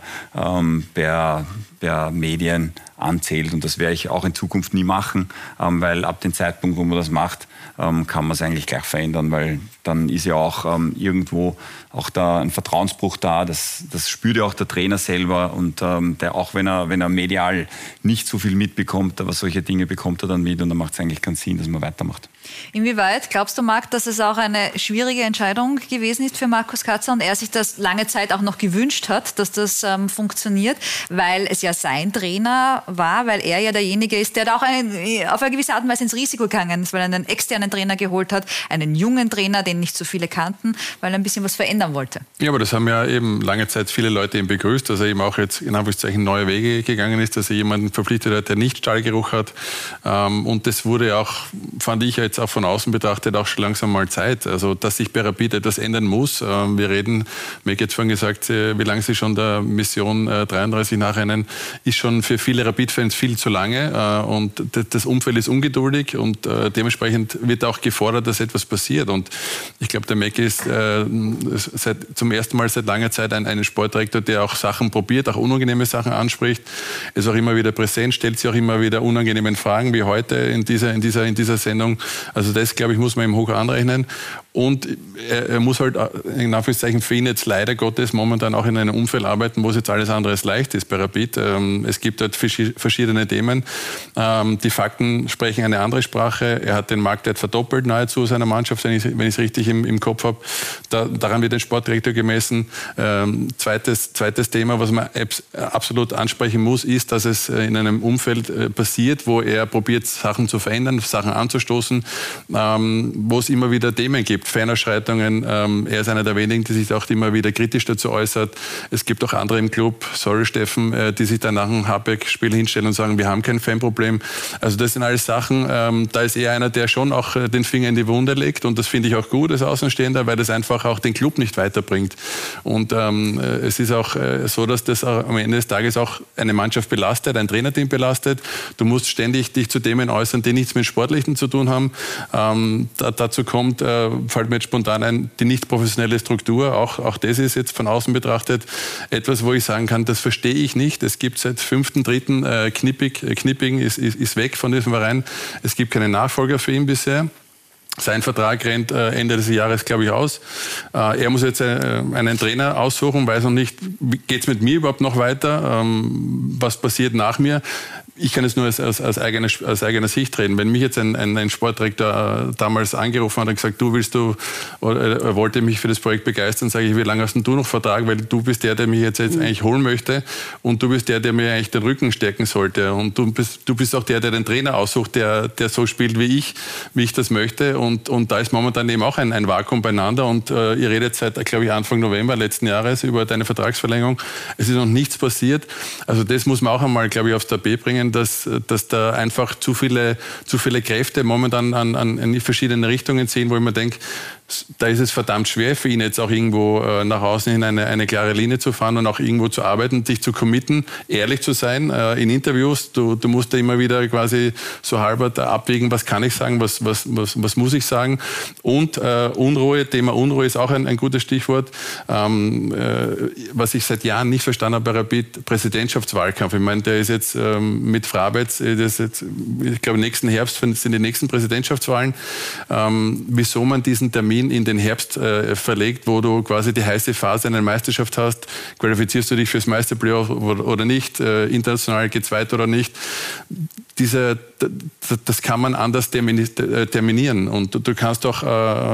per Medien anzählt und das werde ich auch in Zukunft nie machen, weil ab dem Zeitpunkt, wo man das macht, kann man es eigentlich gleich verändern, weil dann ist ja auch irgendwo auch da ein Vertrauensbruch da, das spürt ja auch der Trainer selber und der auch wenn er medial nicht so viel mitbekommt, aber solche Dinge bekommt er dann mit und dann macht es eigentlich keinen Sinn, dass man weitermacht. Inwieweit glaubst du, Marc, dass es auch eine schwierige Entscheidung gewesen ist für Markus Katzer und er sich das lange Zeit auch noch gewünscht hat, dass das funktioniert, weil es ja sein Trainer war, weil er ja derjenige ist, der da auch auf eine gewisse Art und Weise ins Risiko gegangen ist, weil er einen externen Trainer geholt hat, einen jungen Trainer, den nicht so viele kannten, weil er ein bisschen was verändern wollte. Ja, aber das haben ja eben lange Zeit viele Leute eben begrüßt, dass er eben auch jetzt in Anführungszeichen neue Wege gegangen ist, dass er jemanden verpflichtet hat, der nicht Stallgeruch hat. Und das wurde auch, fand ich jetzt auch von außen betrachtet, auch schon langsam mal Zeit. Also, dass sich bei Rapid etwas ändern muss. Wir reden, mir hat jetzt vorhin gesagt, wie lange sie schon der Mission 33 nachrennen, ist schon für viele Rapid-Fans viel zu lange. Und das Umfeld ist ungeduldig und dementsprechend wird auch gefordert, dass etwas passiert. Und ich glaube, der Mecki ist zum ersten Mal seit langer Zeit ein Sportdirektor, der auch Sachen probiert, auch unangenehme Sachen anspricht, ist auch immer wieder präsent, stellt sich auch immer wieder unangenehmen Fragen, wie heute in dieser Sendung. Also das, glaube ich, muss man ihm hoch anrechnen. Und er muss halt in Anführungszeichen für ihn jetzt leider Gottes momentan auch in einem Umfeld arbeiten, wo es jetzt alles andere als leicht ist bei Rapid. Es gibt dort verschiedene Themen. Die Fakten sprechen eine andere Sprache. Er hat den Marktwert verdoppelt nahezu seiner Mannschaft, wenn ich es richtig im Kopf habe. Daran wird ein Sportdirektor gemessen. Zweites Thema, was man absolut ansprechen muss, ist, dass es in einem Umfeld passiert, wo er probiert, Sachen zu verändern, Sachen anzustoßen, wo es immer wieder Themen gibt, Fanausschreitungen. Er ist einer der wenigen, die sich auch immer wieder kritisch dazu äußert. Es gibt auch andere im Club, sorry Steffen, die sich dann nach dem Habeck-Spiel hinstellen und sagen, wir haben kein Fanproblem. Also das sind alles Sachen, da ist er einer, der schon auch den Finger in die Wunde legt, und das finde ich auch gut als Außenstehender, weil das einfach auch den Club nicht weiterbringt. Und es ist auch so, dass das am Ende des Tages auch eine Mannschaft belastet, ein Trainerteam belastet. Du musst ständig dich zu Themen äußern, die nichts mit Sportlichen zu tun haben. Dazu kommt, fällt mir jetzt spontan ein, die nicht professionelle Struktur. Auch das ist jetzt von außen betrachtet etwas, wo ich sagen kann, das verstehe ich nicht. Es gibt seit 5.3. Knipping ist weg von diesem Verein. Es gibt keine Nachfolger für ihn bisher. Sein Vertrag rennt Ende des Jahres, glaube ich, aus. Er muss jetzt einen Trainer aussuchen, weiß noch nicht, geht es mit mir überhaupt noch weiter, was passiert nach mir. Ich kann es nur aus eigener Sicht reden. Wenn mich jetzt ein Sportdirektor damals angerufen hat und gesagt, er wollte mich für das Projekt begeistern, sage ich, wie lange hast denn du noch Vertrag? Weil du bist der mich jetzt eigentlich holen möchte, und du bist der mir eigentlich den Rücken stärken sollte. Und du bist auch der den Trainer aussucht, der so spielt wie ich das möchte. Und da ist momentan eben auch ein Vakuum beieinander. Und ihr redet seit, glaube ich, Anfang November letzten Jahres über deine Vertragsverlängerung. Es ist noch nichts passiert. Also das muss man auch einmal, glaube ich, aufs Tapet bringen, dass da einfach zu viele Kräfte momentan in verschiedene Richtungen ziehen, wo ich mir denke, da ist es verdammt schwer für ihn jetzt auch irgendwo nach außen hin eine klare Linie zu fahren und auch irgendwo zu arbeiten, sich zu committen, ehrlich zu sein in Interviews. Du musst da immer wieder quasi so halber abwägen, was kann ich sagen, was muss ich sagen. Und Unruhe, Thema Unruhe ist auch ein gutes Stichwort. Was ich seit Jahren nicht verstanden habe bei Rapid, Präsidentschaftswahlkampf. Ich meine, der ist jetzt mit Frabetz, ich glaube nächsten Herbst sind die nächsten Präsidentschaftswahlen. Wieso man diesen Termin in den Herbst verlegt, wo du quasi die heiße Phase einer Meisterschaft hast, qualifizierst du dich fürs Meisterplayoff oder nicht, international geht's weiter oder nicht. Das kann man anders terminieren. Und du kannst auch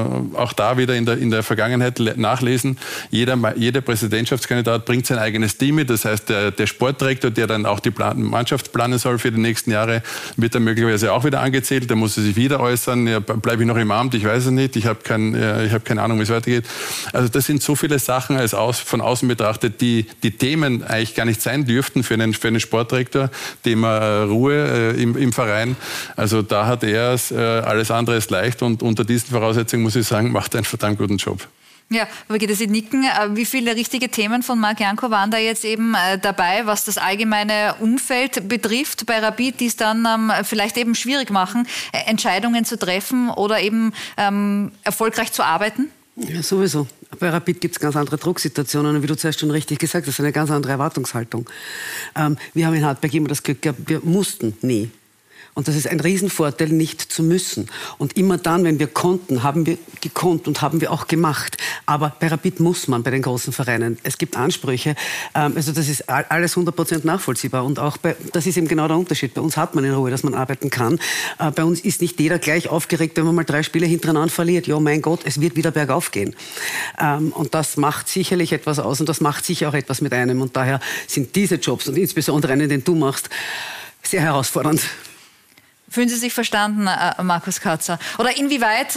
da wieder in der Vergangenheit nachlesen, jeder Präsidentschaftskandidat bringt sein eigenes Team mit. Das heißt, der Sportdirektor, der dann auch die Mannschaft planen soll für die nächsten Jahre, wird dann möglicherweise auch wieder angezählt. Der muss sich wieder äußern. Ja, bleibe ich noch im Amt? Ich weiß es nicht. Ich habe keine Ahnung, wie es weitergeht. Also das sind so viele Sachen von außen betrachtet, die Themen eigentlich gar nicht sein dürften für einen Sportdirektor. Thema Ruhe im Verein. Also da hat er es, alles andere ist leicht, und unter diesen Voraussetzungen, muss ich sagen, macht er einen verdammt guten Job. Ja, Brigitte, Sie nicken. Wie viele richtige Themen von Marc Janko waren da jetzt eben dabei, was das allgemeine Umfeld betrifft bei Rapid, die es dann vielleicht eben schwierig machen, Entscheidungen zu treffen oder eben erfolgreich zu arbeiten? Ja, sowieso. Bei Rapid gibt es ganz andere Drucksituationen, und wie du zuerst schon richtig gesagt hast, eine ganz andere Erwartungshaltung. Wir haben in Hartberg immer das Glück gehabt, wir mussten nie. Und das ist ein Riesenvorteil, nicht zu müssen. Und immer dann, wenn wir konnten, haben wir gekonnt und haben wir auch gemacht. Aber bei Rapid muss man, bei den großen Vereinen. Es gibt Ansprüche. Also das ist alles 100% nachvollziehbar. Und auch das ist eben genau der Unterschied. Bei uns hat man in Ruhe, dass man arbeiten kann. Bei uns ist nicht jeder gleich aufgeregt, wenn man mal 3 Spiele hintereinander verliert. Ja, mein Gott, es wird wieder bergauf gehen. Und das macht sicherlich etwas aus, und das macht sicher auch etwas mit einem. Und daher sind diese Jobs, und insbesondere einen, den du machst, sehr herausfordernd. Fühlen Sie sich verstanden, Markus Katzer? Oder inwieweit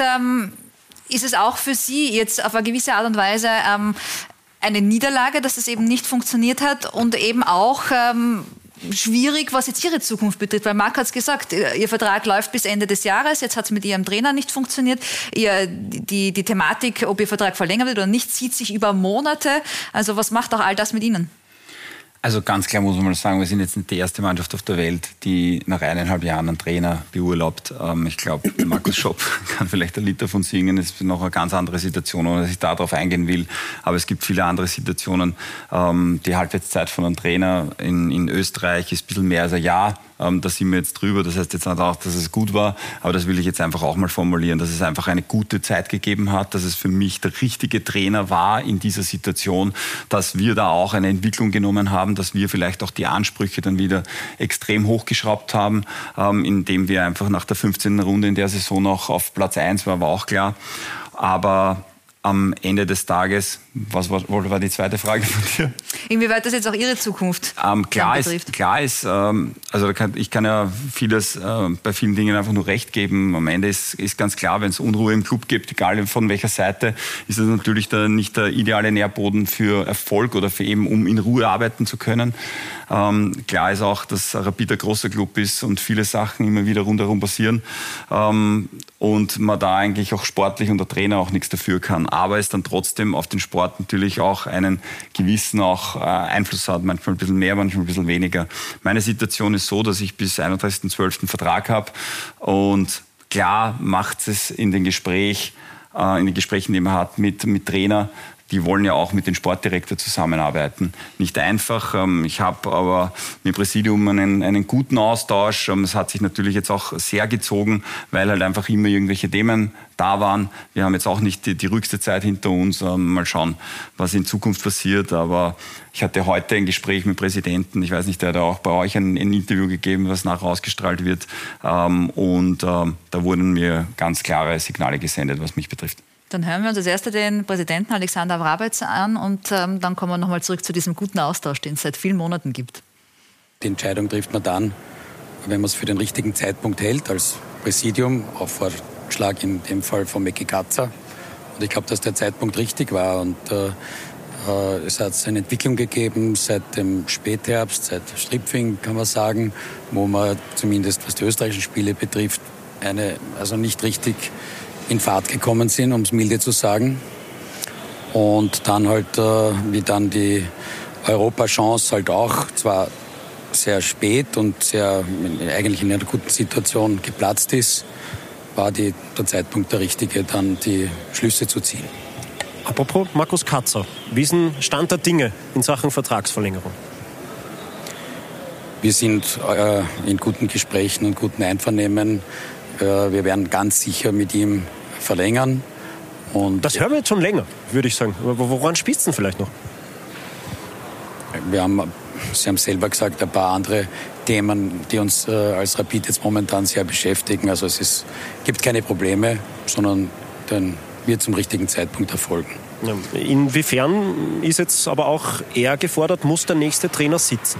ist es auch für Sie jetzt auf eine gewisse Art und Weise eine Niederlage, dass es eben nicht funktioniert hat, und eben auch schwierig, was jetzt Ihre Zukunft betrifft? Weil Marc hat es gesagt, Ihr Vertrag läuft bis Ende des Jahres, jetzt hat es mit Ihrem Trainer nicht funktioniert. Die Thematik, ob Ihr Vertrag verlängert wird oder nicht, zieht sich über Monate. Also was macht auch all das mit Ihnen? Also ganz klar muss man mal sagen, wir sind jetzt nicht die erste Mannschaft auf der Welt, die nach 1,5 Jahren einen Trainer beurlaubt. Ich glaube, Markus Schopp kann vielleicht ein Lied davon singen. Es ist noch eine ganz andere Situation, ohne dass ich darauf eingehen will. Aber es gibt viele andere Situationen. Die Halbwertszeit von einem Trainer in Österreich ist ein bisschen mehr als ein Jahr. Da sind wir jetzt drüber. Das heißt jetzt nicht auch, dass es gut war, aber das will ich jetzt einfach auch mal formulieren, dass es einfach eine gute Zeit gegeben hat, dass es für mich der richtige Trainer war in dieser Situation, dass wir da auch eine Entwicklung genommen haben, dass wir vielleicht auch die Ansprüche dann wieder extrem hochgeschraubt haben, indem wir einfach nach der 15. Runde in der Saison noch auf Platz 1 war auch klar. Aber am Ende des Tages, was war die zweite Frage von dir? Inwieweit das jetzt auch Ihre Zukunft betrifft? Klar ist, ich kann ja vieles bei vielen Dingen einfach nur recht geben. Am Ende ist ganz klar, wenn es Unruhe im Club gibt, egal von welcher Seite, ist das natürlich nicht der ideale Nährboden für Erfolg oder für eben, um in Ruhe arbeiten zu können. Klar ist auch, dass Rapid ein großer Club ist und viele Sachen immer wieder rundherum passieren und man da eigentlich auch sportlich und der Trainer auch nichts dafür kann. Aber es dann trotzdem auf den Sport natürlich auch einen gewissen Einfluss hat, manchmal ein bisschen mehr, manchmal ein bisschen weniger. Meine Situation ist so, dass ich bis 31.12. Vertrag habe und klar macht es in den Gesprächen, die man hat mit Trainer. Die wollen ja auch mit dem Sportdirektor zusammenarbeiten. Nicht einfach. Ich habe aber mit dem Präsidium einen guten Austausch. Es hat sich natürlich jetzt auch sehr gezogen, weil halt einfach immer irgendwelche Themen da waren. Wir haben jetzt auch nicht die ruhigste Zeit hinter uns. Mal schauen, was in Zukunft passiert. Aber ich hatte heute ein Gespräch mit dem Präsidenten. Ich weiß nicht, der hat auch bei euch ein Interview gegeben, was nachher ausgestrahlt wird. Und da wurden mir ganz klare Signale gesendet, was mich betrifft. Dann hören wir uns als Erster den Präsidenten Alexander Wrabetz an und dann kommen wir nochmal zurück zu diesem guten Austausch, den es seit vielen Monaten gibt. Die Entscheidung trifft man dann, wenn man es für den richtigen Zeitpunkt hält, als Präsidium, auf Vorschlag in dem Fall von Meki Katzer. Und ich glaube, dass der Zeitpunkt richtig war. Und es hat eine Entwicklung gegeben seit dem Spätherbst, seit Stripfing kann man sagen, wo man zumindest, was die österreichischen Spiele betrifft, also nicht richtig in Fahrt gekommen sind, um es milde zu sagen. Und dann halt, wie dann die Europachance halt auch zwar sehr spät und eigentlich in einer guten Situation geplatzt ist, war der Zeitpunkt der richtige, dann die Schlüsse zu ziehen. Apropos Markus Katzer, wie ist ein Stand der Dinge in Sachen Vertragsverlängerung? Wir sind in guten Gesprächen und guten Einvernehmen. Wir werden ganz sicher mit ihm verlängern. Und das hören wir jetzt schon länger, würde ich sagen. Aber woran spielt es denn vielleicht noch? Sie haben selber gesagt, ein paar andere Themen, die uns als Rapid jetzt momentan sehr beschäftigen. Also es gibt keine Probleme, sondern dann wird zum richtigen Zeitpunkt erfolgen. Inwiefern ist jetzt aber auch er gefordert, muss der nächste Trainer sitzen?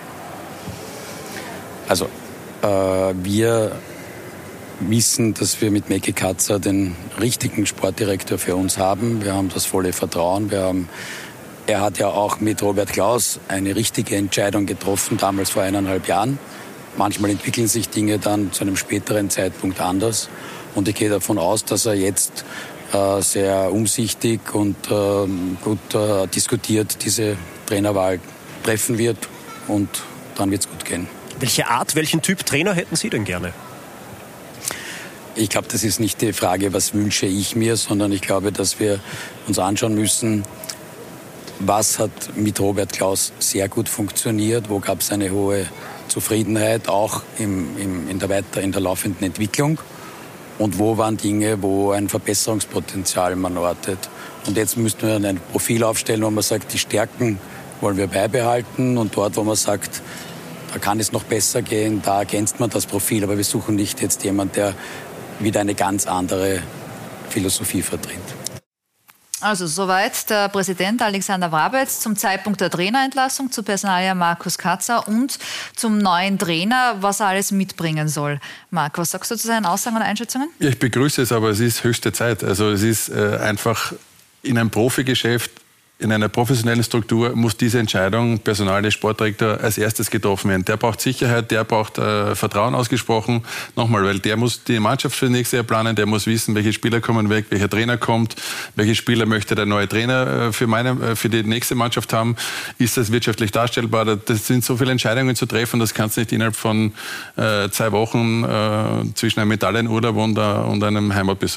Also wir wissen, dass wir mit Meki Katzer den richtigen Sportdirektor für uns haben. Wir haben das volle Vertrauen. Er hat ja auch mit Robert Klaus eine richtige Entscheidung getroffen, damals vor 1,5 Jahren. Manchmal entwickeln sich Dinge dann zu einem späteren Zeitpunkt anders. Und ich gehe davon aus, dass er jetzt sehr umsichtig und gut diskutiert diese Trainerwahl treffen wird. Und dann wird es gut gehen. Welchen Typ Trainer hätten Sie denn gerne? Ich glaube, das ist nicht die Frage, was wünsche ich mir, sondern ich glaube, dass wir uns anschauen müssen, was hat mit Robert Klaus sehr gut funktioniert, wo gab es eine hohe Zufriedenheit, auch in der laufenden Entwicklung und wo waren Dinge, wo ein Verbesserungspotenzial man ortet. Und jetzt müssten wir ein Profil aufstellen, wo man sagt, die Stärken wollen wir beibehalten und dort, wo man sagt, da kann es noch besser gehen, da ergänzt man das Profil, aber wir suchen nicht jetzt jemanden, der wieder eine ganz andere Philosophie vertritt. Also soweit der Präsident Alexander Wrabetz zum Zeitpunkt der Trainerentlassung, zu Personalia Markus Katzer und zum neuen Trainer, was er alles mitbringen soll. Marc, was sagst du zu seinen Aussagen und Einschätzungen? Ja, ich begrüße es, aber es ist höchste Zeit. Also es ist einfach in einem Profigeschäft, in einer professionellen Struktur muss diese Entscheidung, Personalie, Sportdirektor, als erstes getroffen werden. Der braucht Sicherheit, der braucht Vertrauen ausgesprochen. Nochmal, weil der muss die Mannschaft für das nächste Jahr planen, der muss wissen, welche Spieler kommen weg, welcher Trainer kommt, welche Spieler möchte der neue Trainer für die nächste Mannschaft haben. Ist das wirtschaftlich darstellbar? Das sind so viele Entscheidungen zu treffen, das kannst du nicht innerhalb von 2 Wochen zwischen einem Italienurlaub und einem Heimatbesuch.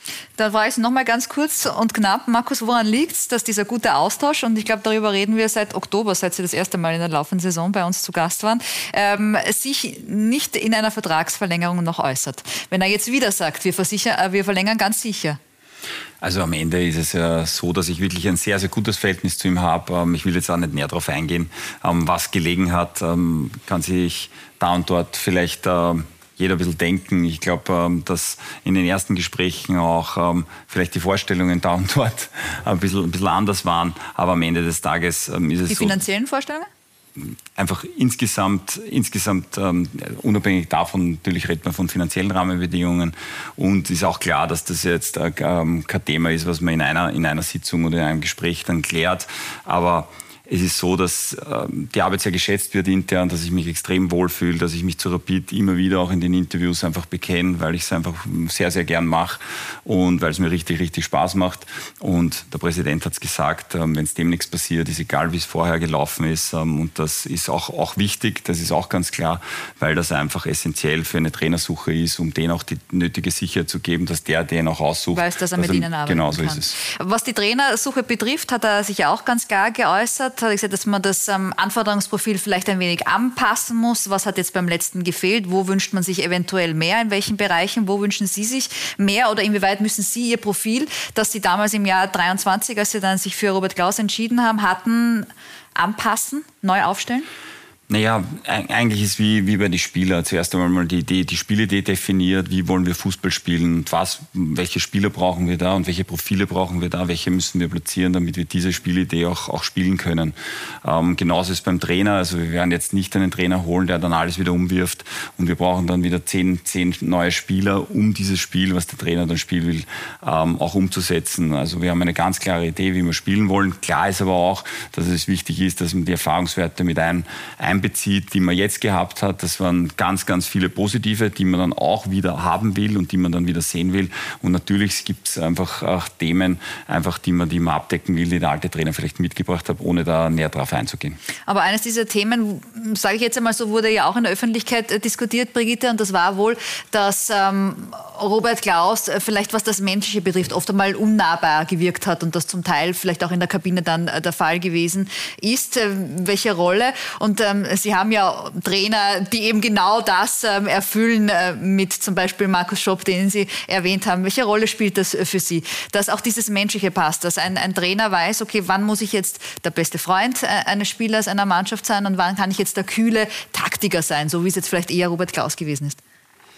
Da frage ich Sie noch mal ganz kurz und knapp, Markus, woran liegt es, dass dieser gute Austausch, und ich glaube, darüber reden wir seit Oktober, seit Sie das erste Mal in der laufenden Saison bei uns zu Gast waren, sich nicht in einer Vertragsverlängerung noch äußert? Wenn er jetzt wieder sagt, wir verlängern ganz sicher. Also am Ende ist es ja so, dass ich wirklich ein sehr, sehr gutes Verhältnis zu ihm habe. Ich will jetzt auch nicht näher darauf eingehen, was gelegen hat. Kann sich da und dort vielleicht jeder ein bisschen denken. Ich glaube, dass in den ersten Gesprächen auch vielleicht die Vorstellungen da und dort ein bisschen anders waren. Aber am Ende des Tages ist es so. Die finanziellen Vorstellungen? Einfach insgesamt unabhängig davon, natürlich redet man von finanziellen Rahmenbedingungen, und ist auch klar, dass das jetzt kein Thema ist, was man in einer Sitzung oder in einem Gespräch dann klärt. Aber es ist so, dass die Arbeit sehr geschätzt wird intern, dass ich mich extrem wohlfühle, dass ich mich zu Rapid immer wieder auch in den Interviews einfach bekenne, weil ich es einfach sehr, sehr gern mache und weil es mir richtig, richtig Spaß macht. Und der Präsident hat es gesagt, wenn es dem nichts passiert, ist egal, wie es vorher gelaufen ist. Und das ist auch wichtig, das ist auch ganz klar, weil das einfach essentiell für eine Trainersuche ist, um denen auch die nötige Sicherheit zu geben, dass der den auch aussucht. Weiß, dass er mit ihnen arbeiten genau so kann. ist es. Was die Trainersuche betrifft, hat er sich auch ganz klar geäußert. Hat gesagt, dass man das Anforderungsprofil vielleicht ein wenig anpassen muss. Was hat jetzt beim letzten gefehlt? Wo wünscht man sich eventuell mehr? In welchen Bereichen? Wo wünschen Sie sich mehr? Oder inwieweit müssen Sie Ihr Profil, das Sie damals im Jahr 23, als Sie dann sich für Robert Klaus entschieden haben, hatten, anpassen, neu aufstellen? Naja, eigentlich ist wie bei den Spielern. Zuerst einmal die Spielidee definiert, wie wollen wir Fußball spielen und welche Spieler brauchen wir da und welche Profile brauchen wir da, welche müssen wir platzieren, damit wir diese Spielidee auch spielen können. Genauso ist es beim Trainer. Also wir werden jetzt nicht einen Trainer holen, der dann alles wieder umwirft, und wir brauchen dann wieder 10 neue Spieler, um dieses Spiel, was der Trainer dann spielen will, auch umzusetzen. Also wir haben eine ganz klare Idee, wie wir spielen wollen. Klar ist aber auch, dass es wichtig ist, dass man die Erfahrungswerte mit einbezieht, die man jetzt gehabt hat. Das waren ganz, ganz viele positive, die man dann auch wieder haben will und die man dann wieder sehen will. Und natürlich gibt es einfach auch Themen, die man abdecken will, die der alte Trainer vielleicht mitgebracht hat, ohne da näher drauf einzugehen. Aber eines dieser Themen, sage ich jetzt einmal so, wurde ja auch in der Öffentlichkeit diskutiert, Brigitte, und das war wohl, dass Robert Klaus vielleicht, was das Menschliche betrifft, oft einmal unnahbar gewirkt hat und das zum Teil vielleicht auch in der Kabine dann der Fall gewesen ist. Welche Rolle? Und Sie haben ja Trainer, die eben genau das erfüllen, mit zum Beispiel Markus Schopp, den Sie erwähnt haben. Welche Rolle spielt das für Sie? Dass auch dieses Menschliche passt, dass ein Trainer weiß, okay, wann muss ich jetzt der beste Freund eines Spielers, einer Mannschaft sein und wann kann ich jetzt der kühle Taktiker sein, so wie es jetzt vielleicht eher Robert Klaus gewesen ist?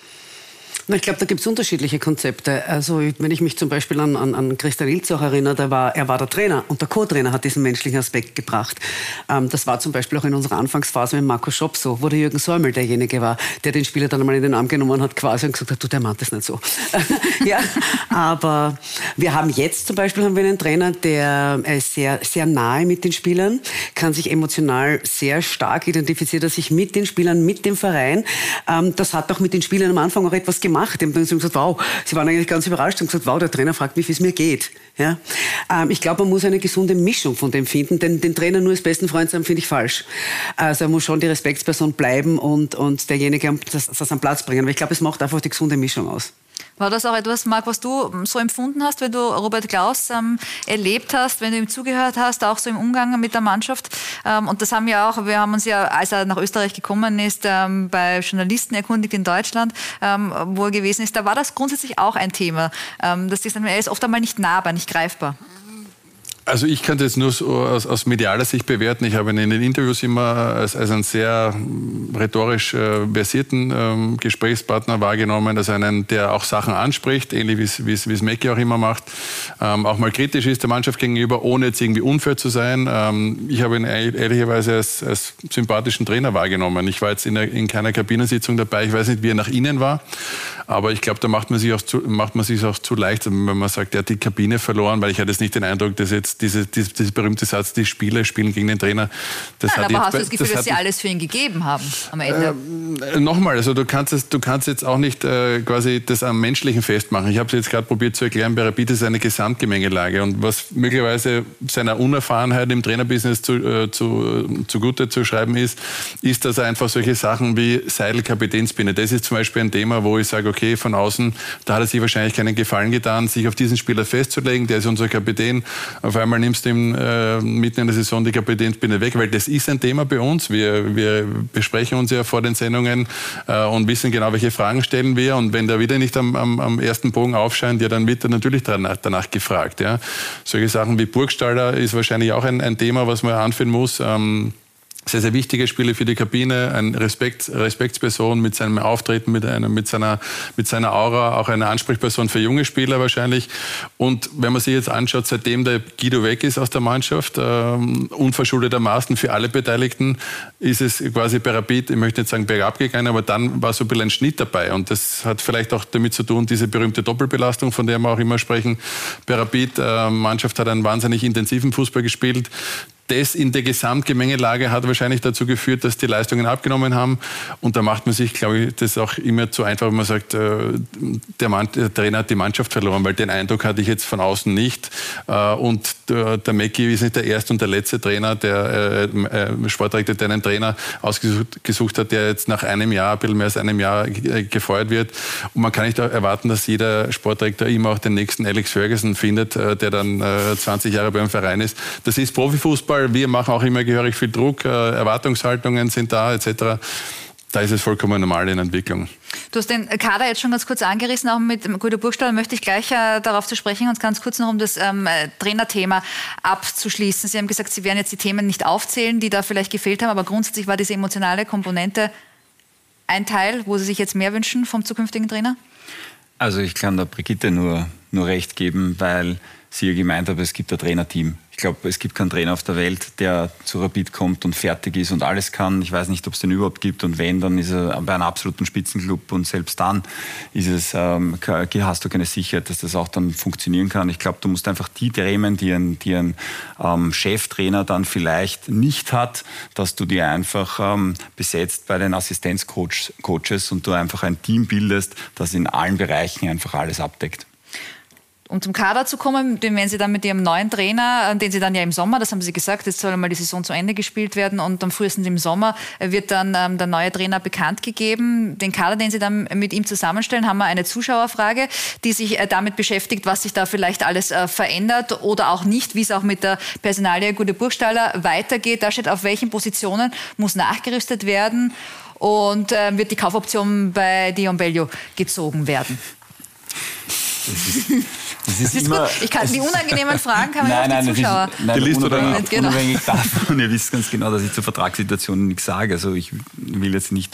Ich glaube, da gibt es unterschiedliche Konzepte. Also wenn ich mich zum Beispiel an Christian Ilz auch erinnere, er war der Trainer und der Co-Trainer hat diesen menschlichen Aspekt gebracht. Das war zum Beispiel auch in unserer Anfangsphase mit Markus Schopp so, wo der Jürgen Säumel derjenige war, der den Spieler dann einmal in den Arm genommen hat quasi und gesagt hat, du, der meint das nicht so. Ja, aber wir haben jetzt zum Beispiel einen Trainer, der ist sehr, sehr nahe mit den Spielern, kann sich emotional sehr stark identifiziert, er sich mit den Spielern, mit dem Verein. Das hat auch mit den Spielern am Anfang auch etwas gemacht. Die haben dann gesagt, wow, sie waren eigentlich ganz überrascht und gesagt, wow, der Trainer fragt mich, wie es mir geht. Ja? Ich glaube, man muss eine gesunde Mischung von dem finden, denn den Trainer nur als besten Freund sein, finde ich falsch. Also er muss schon die Respektsperson bleiben und derjenige das am Platz bringen. Aber ich glaube, es macht einfach die gesunde Mischung aus. War das auch etwas, Marc, was du so empfunden hast, wenn du Robert Klaus erlebt hast, wenn du ihm zugehört hast, auch so im Umgang mit der Mannschaft? Und das wir haben uns ja, als er nach Österreich gekommen ist, bei Journalisten erkundigt in Deutschland, wo er gewesen ist. Da war das grundsätzlich auch ein Thema. Er ist oft einmal nicht nahbar, nicht greifbar. Also ich kann das nur so aus medialer Sicht bewerten. Ich habe ihn in den Interviews immer als einen sehr rhetorisch versierten Gesprächspartner wahrgenommen, als einen, der auch Sachen anspricht, ähnlich wie es Mecki auch immer macht, auch mal kritisch ist der Mannschaft gegenüber, ohne jetzt irgendwie unfair zu sein. Ich habe ihn ehrlicherweise als sympathischen Trainer wahrgenommen. Ich war jetzt in keiner Kabinensitzung dabei. Ich weiß nicht, wie er nach innen war, aber ich glaube, da macht man sich auch zu leicht, wenn man sagt, er hat die Kabine verloren, weil ich hatte jetzt nicht den Eindruck, dass jetzt dieser berühmte Satz, die Spieler spielen gegen den Trainer. Aber hast du das Gefühl, dass sie alles für ihn gegeben haben am Ende? Nochmal, also du kannst jetzt auch nicht quasi das am Menschlichen festmachen. Ich habe es jetzt gerade probiert zu erklären, bei Rapid ist eine Gesamtgemengelage und was möglicherweise seiner Unerfahrenheit im Trainerbusiness zugute zu schreiben ist, dass er einfach solche Sachen wie Seidel, Kapitänsbinde, das ist zum Beispiel ein Thema, wo ich sage, okay, von außen, da hat er sich wahrscheinlich keinen Gefallen getan, sich auf diesen Spieler festzulegen, der ist unser Kapitän. Auf einmal nimmst du ihm mitten in der Saison die Kapitänsbinde weg, weil das ist ein Thema bei uns. Wir besprechen uns ja vor den Sendungen und wissen genau, welche Fragen stellen wir. Und wenn der wieder nicht am ersten Bogen aufscheint, ja, dann wird er natürlich danach gefragt. Ja. Solche Sachen wie Burgstaller ist wahrscheinlich auch ein Thema, was man anführen muss. Sehr, sehr wichtige Spiele für die Kabine, eine Respektsperson mit seinem Auftreten, mit seiner Aura, auch eine Ansprechperson für junge Spieler wahrscheinlich. Und wenn man sich jetzt anschaut, seitdem der Guido weg ist aus der Mannschaft, unverschuldetermaßen für alle Beteiligten, ist es quasi bei Rapid, ich möchte nicht sagen bergab gegangen, aber dann war so ein bisschen ein Schnitt dabei. Und das hat vielleicht auch damit zu tun, diese berühmte Doppelbelastung, von der wir auch immer sprechen. Bei Rapid, Mannschaft hat einen wahnsinnig intensiven Fußball gespielt. Das in der Gesamtgemengelage hat wahrscheinlich dazu geführt, dass die Leistungen abgenommen haben. Und da macht man sich, glaube ich, das auch immer zu einfach, wenn man sagt, der Trainer hat die Mannschaft verloren, weil den Eindruck hatte ich jetzt von außen nicht. Und der Mecki ist nicht der erste und der letzte Trainer, der Sportdirektor, der einen Trainer ausgesucht hat, der jetzt nach einem Jahr, ein bisschen mehr als einem Jahr gefeuert wird. Und man kann nicht erwarten, dass jeder Sportdirektor immer auch den nächsten Alex Ferguson findet, der dann 20 Jahre beim Verein ist. Das ist Profifußball. Wir machen auch immer gehörig viel Druck, Erwartungshaltungen sind da etc. Da ist es vollkommen normal in Entwicklung. Du hast den Kader jetzt schon ganz kurz angerissen, auch mit Guido Burgstaller. Möchte ich gleich darauf zu sprechen, uns ganz kurz noch um das Trainerthema abzuschließen. Sie haben gesagt, Sie werden jetzt die Themen nicht aufzählen, die da vielleicht gefehlt haben, aber grundsätzlich war diese emotionale Komponente ein Teil, wo Sie sich jetzt mehr wünschen vom zukünftigen Trainer? Also ich kann der Brigitte nur recht geben, weil sie ja gemeint hat, es gibt ein Trainerteam. Ich glaube, es gibt keinen Trainer auf der Welt, der zu Rapid kommt und fertig ist und alles kann. Ich weiß nicht, ob es den überhaupt gibt. Und wenn, dann ist er bei einem absoluten Spitzenclub. Und selbst dann hast du keine Sicherheit, dass das auch dann funktionieren kann. Ich glaube, du musst einfach die Themen, die ein Cheftrainer dann vielleicht nicht hat, dass du die einfach besetzt bei den Assistenzcoaches und du einfach ein Team bildest, das in allen Bereichen einfach alles abdeckt. Um zum Kader zu kommen, den werden Sie dann mit Ihrem neuen Trainer, den Sie dann ja im Sommer, das haben Sie gesagt, jetzt soll einmal die Saison zu Ende gespielt werden und am frühestens im Sommer wird dann der neue Trainer bekannt gegeben. Den Kader, den Sie dann mit ihm zusammenstellen, haben wir eine Zuschauerfrage, die sich damit beschäftigt, was sich da vielleicht alles verändert oder auch nicht, wie es auch mit der Personalie Guido Burgstaller weitergeht. Da steht, auf welchen Positionen muss nachgerüstet werden und wird die Kaufoption bei Dion Bellio gezogen werden. Das ist immer, gut. Ich kann die unangenehmen Fragen kann man auf die Zuschauer. Unabhängig davon, ihr wisst ganz genau, dass ich zur Vertragssituation nichts sage. Also ich will jetzt nicht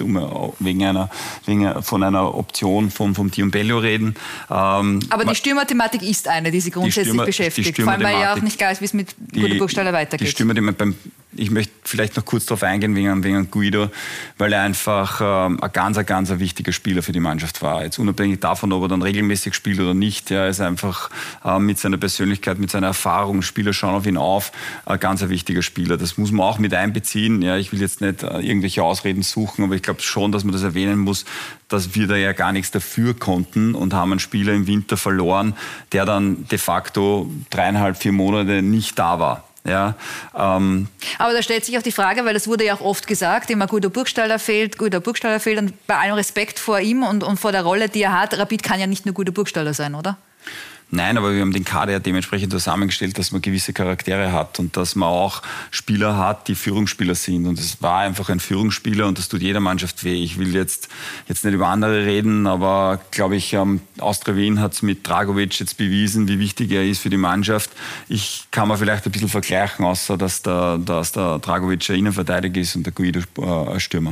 von einer Option vom Dion Bellio reden. Aber die Stürmerthematik ist eine, die Sie grundsätzlich beschäftigt. Vor allem, weil ja auch nicht klar ist, wie es mit Guido Burgstaller weitergeht. Ich möchte vielleicht noch kurz darauf eingehen wegen Guido, weil er einfach ein ganz wichtiger Spieler für die Mannschaft war. Jetzt unabhängig davon, ob er dann regelmäßig spielt oder nicht, er ist einfach mit seiner Persönlichkeit, mit seiner Erfahrung, Spieler schauen auf ihn auf, ein ganz wichtiger Spieler. Das muss man auch mit einbeziehen. Ja, ich will jetzt nicht irgendwelche Ausreden suchen, aber ich glaube schon, dass man das erwähnen muss, dass wir da ja gar nichts dafür konnten und haben einen Spieler im Winter verloren, der dann de facto 3,5-4 Monate nicht da war. Ja, aber da stellt sich auch die Frage, weil das wurde ja auch oft gesagt, immer Guido Burgstaller fehlt und bei allem Respekt vor ihm und vor der Rolle, die er hat, Rapid kann ja nicht nur Guido Burgstaller sein, oder? Nein, aber wir haben den Kader ja dementsprechend zusammengestellt, dass man gewisse Charaktere hat und dass man auch Spieler hat, die Führungsspieler sind. Und es war einfach ein Führungsspieler und das tut jeder Mannschaft weh. Ich will jetzt nicht über andere reden, aber glaube ich, Austria Wien hat es mit Dragovic jetzt bewiesen, wie wichtig er ist für die Mannschaft. Ich kann mir vielleicht ein bisschen vergleichen, außer dass der Dragovic ein Innenverteidiger ist und der Guido ein Stürmer.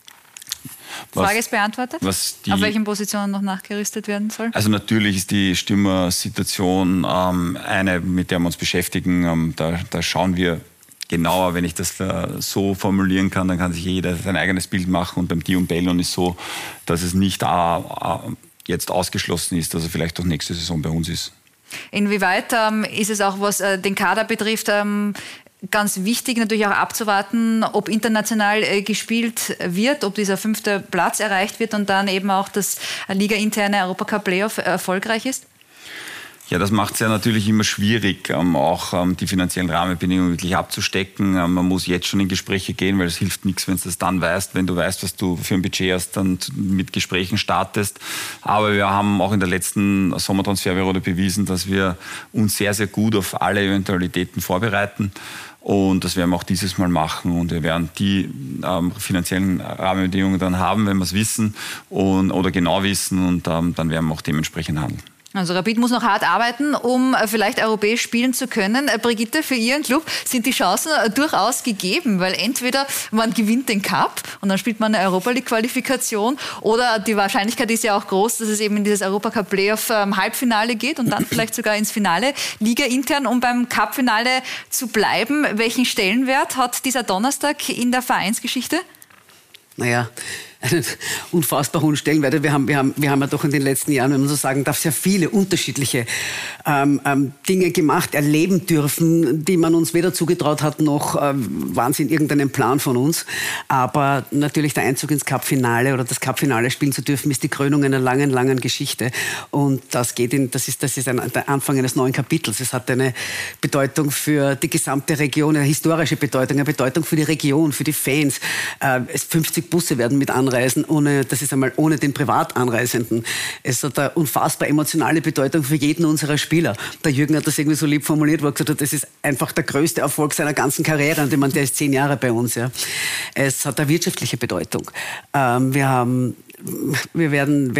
Frage ist beantwortet. Auf welchen Positionen noch nachgerüstet werden soll? Also natürlich ist die Stürmersituation eine, mit der wir uns beschäftigen. Da schauen wir genauer, wenn ich das so formulieren kann, dann kann sich jeder sein eigenes Bild machen. Und beim Dion Bellio ist so, dass es nicht jetzt ausgeschlossen ist, dass er vielleicht auch nächste Saison bei uns ist. Inwieweit ist es auch, was den Kader betrifft, ganz wichtig natürlich auch abzuwarten, ob international gespielt wird, ob dieser 5. Platz erreicht wird und dann eben auch das Liga-interne Europacup-Playoff erfolgreich ist? Ja, das macht es ja natürlich immer schwierig, auch die finanziellen Rahmenbedingungen wirklich abzustecken. Man muss jetzt schon in Gespräche gehen, weil es hilft nichts, wenn du das dann weißt, wenn du weißt, was du für ein Budget hast, dann mit Gesprächen startest. Aber wir haben auch in der letzten Sommertransferperiode bewiesen, dass wir uns sehr, sehr gut auf alle Eventualitäten vorbereiten. Und das werden wir auch dieses Mal machen. Und wir werden die finanziellen Rahmenbedingungen dann haben, wenn wir es wissen oder genau wissen. Und dann werden wir auch dementsprechend handeln. Also Rapid muss noch hart arbeiten, um vielleicht europäisch spielen zu können. Brigitte, für Ihren Club sind die Chancen durchaus gegeben, weil entweder man gewinnt den Cup und dann spielt man eine Europa-League-Qualifikation oder die Wahrscheinlichkeit ist ja auch groß, dass es eben in dieses Europacup-Playoff-Halbfinale geht und dann vielleicht sogar ins Finale, Liga-intern, um beim Cup-Finale zu bleiben. Welchen Stellenwert hat dieser Donnerstag in der Vereinsgeschichte? Naja, einen unfassbar hohen Stellenwert. Wir haben ja doch in den letzten Jahren, wenn man so sagen darf, sehr viele unterschiedliche Dinge gemacht, erleben dürfen, die man uns weder zugetraut hat, noch waren sie in irgendeinem Plan von uns. Aber natürlich der Einzug ins Cup-Finale oder das Cup-Finale spielen zu dürfen, ist die Krönung einer langen, langen Geschichte. Und das ist der Anfang eines neuen Kapitels. Es hat eine Bedeutung für die gesamte Region, eine historische Bedeutung, eine Bedeutung für die Region, für die Fans. 50 Busse werden mit anreisen, das ist einmal ohne den Privatanreisenden. Es hat eine unfassbar emotionale Bedeutung für jeden unserer Spieler. Der Jürgen hat das irgendwie so lieb formuliert, wo er gesagt hat, das ist einfach der größte Erfolg seiner ganzen Karriere. Und ich meine, der ist 10 Jahre bei uns. Ja. Es hat eine wirtschaftliche Bedeutung. Wir werden,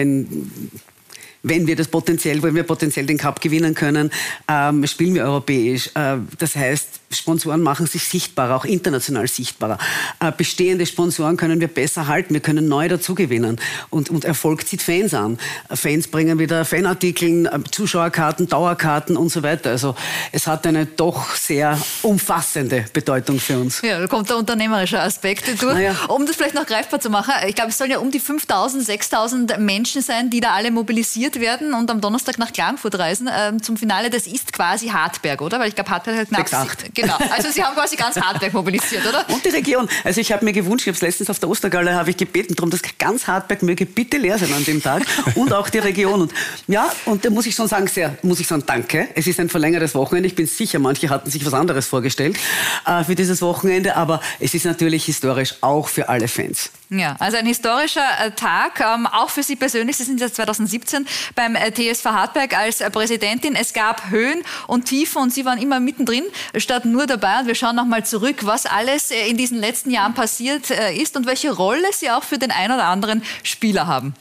wenn wir potenziell den Cup gewinnen können, spielen wir europäisch. Das heißt, Sponsoren machen sich sichtbarer, auch international sichtbarer. Bestehende Sponsoren können wir besser halten, wir können neu dazugewinnen. Und Erfolg zieht Fans an. Fans bringen wieder Fanartikeln, Zuschauerkarten, Dauerkarten und so weiter. Also es hat eine doch sehr umfassende Bedeutung für uns. Ja, da kommt der unternehmerische Aspekt durch. Naja. Um das vielleicht noch greifbar zu machen, ich glaube, es sollen ja um die 5.000, 6.000 Menschen sein, die da alle mobilisiert werden und am Donnerstag nach Klagenfurt reisen zum Finale. Das ist quasi Hartberg, oder? Weil ich glaube, Hartberg hat knapp... 6,8. Genau, also Sie haben quasi ganz Hartberg mobilisiert, oder? Und die Region. Also ich habe mir gewünscht, ich habe es letztens auf der Ostergala habe ich gebeten darum, dass ganz Hartberg möge bitte leer sein an dem Tag und auch die Region. Und ja, und da muss ich sagen, danke. Es ist ein verlängertes Wochenende. Ich bin sicher, manche hatten sich was anderes vorgestellt für dieses Wochenende, aber es ist natürlich historisch auch für alle Fans. Ja, also ein historischer Tag, auch für Sie persönlich. Sie sind seit 2017 beim TSV Hartberg als Präsidentin. Es gab Höhen und Tiefen und Sie waren immer mittendrin, statt nur dabei. Und wir schauen nochmal zurück, was alles in diesen letzten Jahren passiert ist und welche Rolle Sie auch für den einen oder anderen Spieler haben.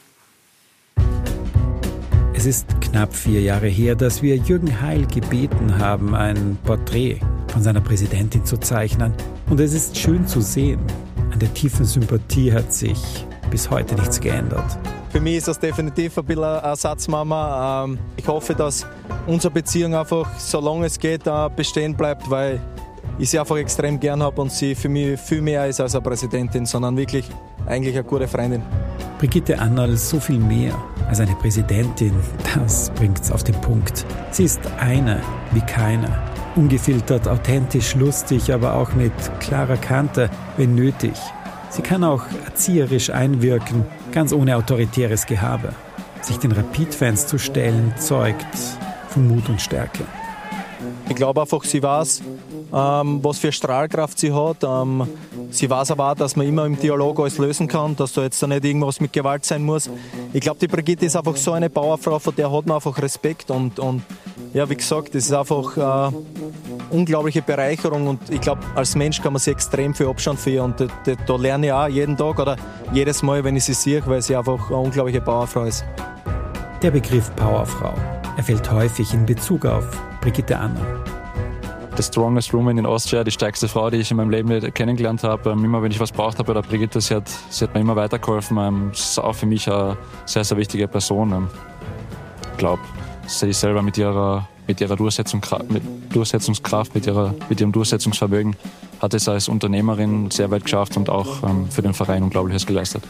Es ist knapp 4 Jahre her, dass wir Jürgen Heil gebeten haben, ein Porträt von seiner Präsidentin zu zeichnen. Und es ist schön zu sehen. An der tiefen Sympathie hat sich bis heute nichts geändert. Für mich ist das definitiv ein bisschen eine Ersatzmama. Ich hoffe, dass unsere Beziehung einfach, solange es geht, bestehen bleibt, weil ich sie einfach extrem gern habe und sie für mich viel mehr ist als eine Präsidentin, sondern wirklich eigentlich eine gute Freundin. Brigitte Annal so viel mehr als eine Präsidentin, das bringt's auf den Punkt. Sie ist eine wie keine. Ungefiltert, authentisch, lustig, aber auch mit klarer Kante, wenn nötig. Sie kann auch erzieherisch einwirken, ganz ohne autoritäres Gehabe. Sich den Rapid-Fans zu stellen, zeugt von Mut und Stärke. Ich glaube einfach, sie weiß, was für Strahlkraft sie hat. Sie weiß aber auch, dass man immer im Dialog alles lösen kann, dass da jetzt nicht irgendwas mit Gewalt sein muss. Ich glaube, die Brigitte ist einfach so eine Powerfrau, von der hat man einfach Respekt. Und ja, wie gesagt, das ist einfach eine unglaubliche Bereicherung. Und ich glaube, als Mensch kann man sich extrem viel abschauen für ihr. Und da lerne ich auch jeden Tag oder jedes Mal, wenn ich sie sehe, weil sie einfach eine unglaubliche Powerfrau ist. Der Begriff Powerfrau, er fällt häufig in Bezug auf Brigitte Annal. The strongest woman in Austria, die stärkste Frau, die ich in meinem Leben kennengelernt habe. Immer wenn ich was braucht habe bei der Brigitte, sie hat mir immer weitergeholfen. Sie ist auch für mich eine sehr, sehr wichtige Person. Ich glaube, sie selber mit ihrer Durchsetzungskraft, mit ihrem Durchsetzungsvermögen hat es als Unternehmerin sehr weit geschafft und auch für den Verein Unglaubliches geleistet.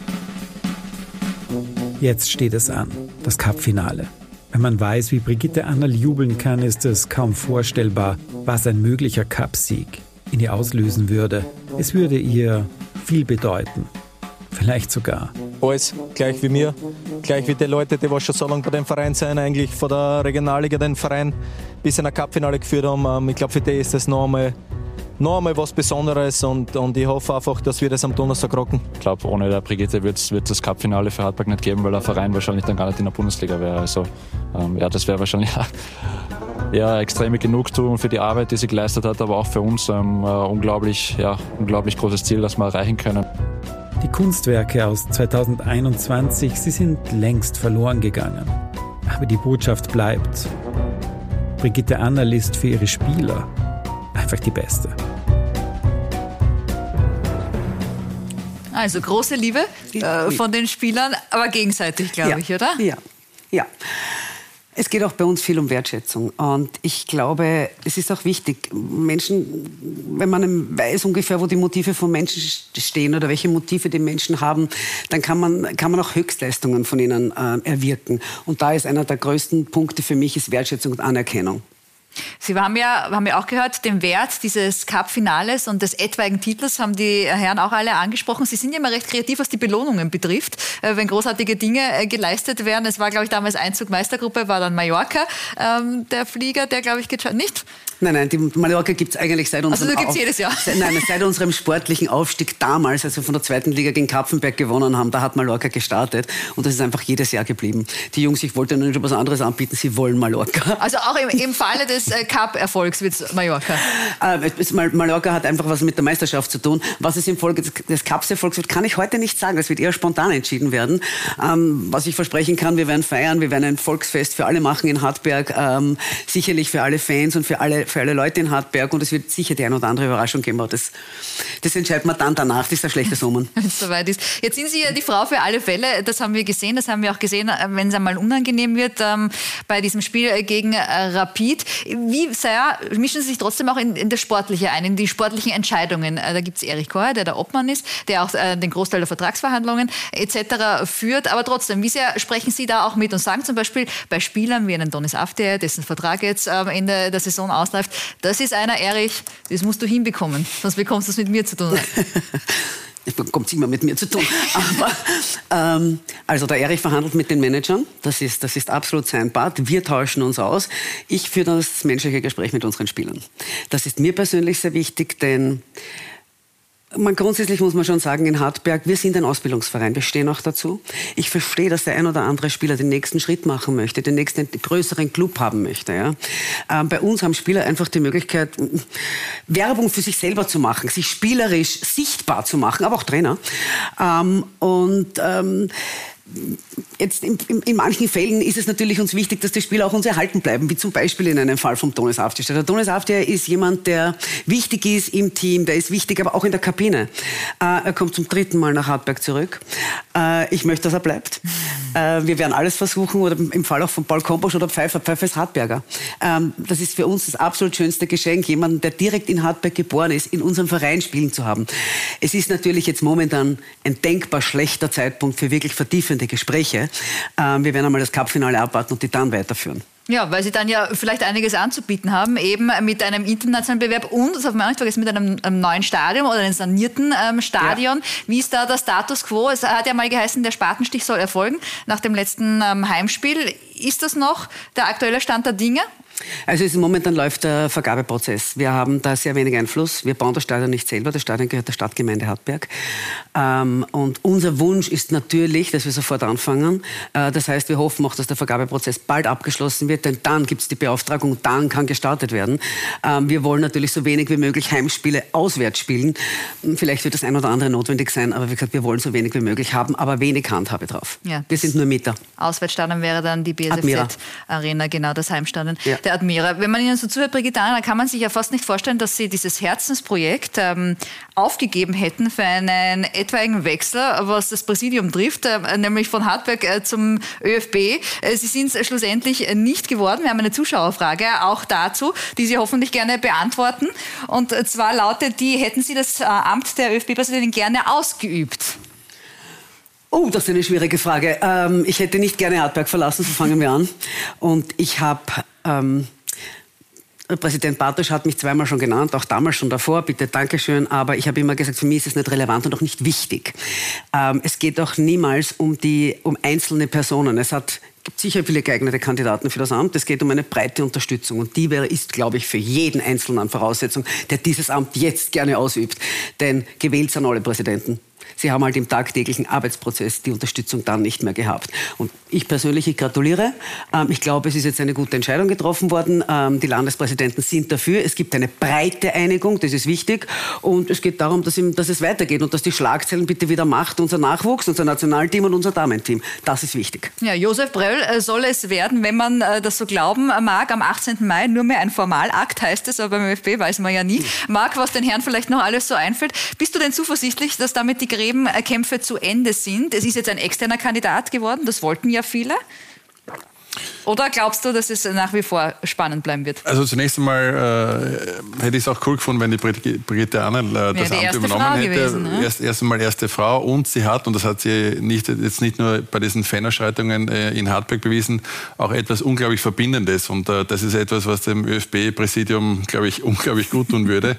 Jetzt steht es an, das Cup-Finale. Wenn man weiß, wie Brigitte Annal jubeln kann, ist es kaum vorstellbar, was ein möglicher Cup-Sieg in ihr auslösen würde. Es würde ihr viel bedeuten. Vielleicht sogar alles, gleich wie mir, gleich wie die Leute, die schon so lange bei dem Verein sind, eigentlich von der Regionalliga den Verein bis in ein Cup-Finale geführt haben. Ich glaube, für die ist das noch einmal was Besonderes und ich hoffe einfach, dass wir das am Donnerstag rocken. Ich glaube, ohne der Brigitte wird es das Cup-Finale für Hartberg nicht geben, weil der Verein wahrscheinlich dann gar nicht in der Bundesliga wäre. Also das wäre wahrscheinlich extreme Genugtuung für die Arbeit, die sie geleistet hat, aber auch für uns ein unglaublich großes Ziel, das wir erreichen können. Die Kunstwerke aus 2021, sie sind längst verloren gegangen. Aber die Botschaft bleibt. Brigitte Annerl ist für ihre Spieler einfach die Beste. Also große Liebe von den Spielern, aber gegenseitig, glaube ich, oder? Ja. Es geht auch bei uns viel um Wertschätzung. Und ich glaube, es ist auch wichtig, Menschen, wenn man weiß ungefähr, wo die Motive von Menschen stehen oder welche Motive die Menschen haben, dann kann man auch Höchstleistungen von ihnen erwirken. Und da ist einer der größten Punkte für mich ist Wertschätzung und Anerkennung. Sie haben ja auch gehört, den Wert dieses Cup-Finales und des etwaigen Titels haben die Herren auch alle angesprochen. Sie sind ja immer recht kreativ, was die Belohnungen betrifft, wenn großartige Dinge geleistet werden. Es war, glaube ich, damals Einzug Meistergruppe, war dann Mallorca, der Flieger, der, glaube ich, nicht? Nein, die Mallorca gibt es eigentlich seit unserem jedes Jahr. Seit unserem sportlichen Aufstieg damals, als wir von der 2. Liga gegen Kapfenberg gewonnen haben, da hat Mallorca gestartet und das ist einfach jedes Jahr geblieben. Die Jungs, ich wollte nur nicht was anderes anbieten, sie wollen Mallorca. Also auch im Falle des Cup-Erfolgs wird es Mallorca? Mallorca hat einfach was mit der Meisterschaft zu tun. Was es im Folge des Cups-Erfolgs wird, kann ich heute nicht sagen. Das wird eher spontan entschieden werden. Was ich versprechen kann, wir werden feiern, wir werden ein Volksfest für alle machen in Hartberg, sicherlich für alle Fans und für alle Leute in Hartberg und es wird sicher die eine oder andere Überraschung geben. Aber das entscheidet man dann danach, das ist ein schlechtes Omen. Wenn es soweit ist. Jetzt sind Sie ja die Frau für alle Fälle, das haben wir gesehen, wenn es einmal unangenehm wird bei diesem Spiel gegen Rapid. Wie sehr mischen Sie sich trotzdem auch in das Sportliche ein, in die sportlichen Entscheidungen? Da gibt es Erich Koer, der Obmann ist, der auch den Großteil der Vertragsverhandlungen etc. führt. Aber trotzdem, wie sehr sprechen Sie da auch mit und sagen zum Beispiel bei Spielern wie einen Donis Afte, dessen Vertrag jetzt am Ende der Saison ausläuft, das ist einer, Erich, das musst du hinbekommen, sonst bekommst du es mit mir zu tun. Es bekommt immer mit mir zu tun. Aber, also der Erich verhandelt mit den Managern, das ist absolut sein Part. Wir tauschen uns aus. Ich führe das menschliche Gespräch mit unseren Spielern. Das ist mir persönlich sehr wichtig, denn grundsätzlich muss man schon sagen, in Hartberg, wir sind ein Ausbildungsverein, wir stehen auch dazu. Ich verstehe, dass der ein oder andere Spieler den nächsten Schritt machen möchte, den nächsten größeren Club haben möchte. Ja. Bei uns haben Spieler einfach die Möglichkeit, Werbung für sich selber zu machen, sich spielerisch sichtbar zu machen, aber auch Trainer. Jetzt in manchen Fällen ist es natürlich uns wichtig, dass die Spieler auch uns erhalten bleiben, wie zum Beispiel in einem Fall vom Donis Afte. Der Donis Afte ist jemand, der wichtig ist im Team, der ist wichtig, aber auch in der Kabine. Er kommt zum 3. Mal nach Hartberg zurück. Ich möchte, dass er bleibt. Wir werden alles versuchen, oder im Fall auch von Paul Komposch oder Pfeiffer ist Hartberger. Das ist für uns das absolut schönste Geschenk, jemanden, der direkt in Hartberg geboren ist, in unserem Verein spielen zu haben. Es ist natürlich jetzt momentan ein denkbar schlechter Zeitpunkt für wirklich vertiefende Gespräche. Wir werden einmal das Cup-Finale abwarten und die dann weiterführen. Ja, weil Sie dann ja vielleicht einiges anzubieten haben, eben mit einem internationalen Bewerb und, das darf man auch nicht vergessen, mit einem neuen Stadion oder einem sanierten Stadion. Ja. Wie ist da der Status quo? Es hat ja mal geheißen, der Spatenstich soll erfolgen nach dem letzten Heimspiel. Ist das noch der aktuelle Stand der Dinge? Also momentan läuft der Vergabeprozess. Wir haben da sehr wenig Einfluss. Wir bauen das Stadion nicht selber. Das Stadion gehört der Stadtgemeinde Hartberg. Und unser Wunsch ist natürlich, dass wir sofort anfangen. Das heißt, wir hoffen auch, dass der Vergabeprozess bald abgeschlossen wird, denn dann gibt es die Beauftragung, dann kann gestartet werden. Wir wollen natürlich so wenig wie möglich Heimspiele auswärts spielen. Vielleicht wird das ein oder andere notwendig sein, aber wie gesagt, wir wollen so wenig wie möglich haben, aber wenig Handhabe drauf. Ja, wir sind nur Mieter. Auswärtsstadion wäre dann die BASF Arena, genau, das Heimstadion. Ja. Der Admira. Wenn man Ihnen so zuhört, Brigitte Annerl, kann man sich ja fast nicht vorstellen, dass Sie dieses Herzensprojekt aufgegeben hätten für einen etwaigen Wechsel, was das Präsidium trifft, nämlich von Hartberg zum ÖFB. Sie sind es schlussendlich nicht geworden. Wir haben eine Zuschauerfrage auch dazu, die Sie hoffentlich gerne beantworten. Und zwar lautet die, hätten Sie das Amt der ÖFB-Präsidentin gerne ausgeübt? Oh, das ist eine schwierige Frage. Ich hätte nicht gerne Hartberg verlassen, so fangen wir an. Und ich habe Präsident Bartosch hat mich zweimal schon genannt, auch damals schon davor, bitte, Dankeschön, aber ich habe immer gesagt, für mich ist es nicht relevant und auch nicht wichtig. Es geht auch niemals um einzelne Personen. Gibt sicher viele geeignete Kandidaten für das Amt. Es geht um eine breite Unterstützung. Und die ist, glaube ich, für jeden Einzelnen eine Voraussetzung, der dieses Amt jetzt gerne ausübt. Denn gewählt sind alle Präsidenten. Sie haben halt im tagtäglichen Arbeitsprozess die Unterstützung dann nicht mehr gehabt. Und ich persönlich, gratuliere. Ich glaube, es ist jetzt eine gute Entscheidung getroffen worden. Die Landespräsidenten sind dafür. Es gibt eine breite Einigung, das ist wichtig. Und es geht darum, dass es weitergeht und dass die Schlagzeilen bitte wieder macht, unser Nachwuchs, unser Nationalteam und unser Damenteam. Das ist wichtig. Ja, Josef Bröll soll es werden, wenn man das so glauben mag. Am 18. Mai nur mehr ein Formalakt, heißt es, aber beim ÖFB weiß man ja nie. Marc, was den Herren vielleicht noch alles so einfällt. Bist du denn zuversichtlich, dass damit die Gräbenkämpfe zu Ende sind? Es ist jetzt ein externer Kandidat geworden, das wollten ja viele. Oder glaubst du, dass es nach wie vor spannend bleiben wird? Also zunächst einmal hätte ich es auch cool gefunden, wenn die Brigitte Annel das Amt übernommen hätte. Gewesen, ne? Erst einmal erste Frau, und sie hat, und das hat sie jetzt nicht nur bei diesen Fanausschreitungen in Hartberg bewiesen, auch etwas unglaublich Verbindendes. Und das ist etwas, was dem ÖFB-Präsidium, glaube ich, unglaublich gut tun würde,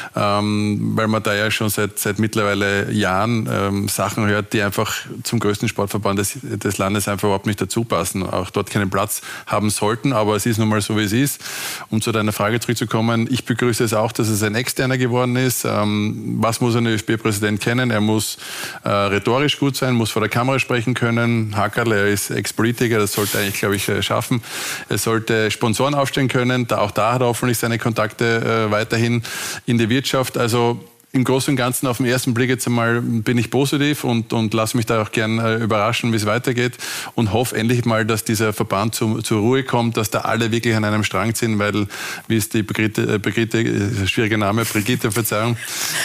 weil man da ja schon seit mittlerweile Jahren Sachen hört, die einfach zum größten Sportverband des Landes einfach überhaupt nicht dazu passen, auch dort keinen Platz haben sollten, aber es ist nun mal so, wie es ist. Um zu deiner Frage zurückzukommen, ich begrüße es auch, dass es ein Externer geworden ist. Was muss ein ÖFB-Präsident kennen? Er muss rhetorisch gut sein, muss vor der Kamera sprechen können. Hackerl, er ist Ex-Politiker, das sollte eigentlich, glaube ich, schaffen. Er sollte Sponsoren aufstellen können. Auch da hat er hoffentlich seine Kontakte weiterhin in die Wirtschaft. Also im Großen und Ganzen auf den ersten Blick jetzt einmal bin ich positiv und lasse mich da auch gern überraschen, wie es weitergeht, und hoffe endlich mal, dass dieser Verband zur Ruhe kommt, dass da alle wirklich an einem Strang ziehen, weil, wie es die Brigitte, schwieriger Name, Brigitte, Verzeihung,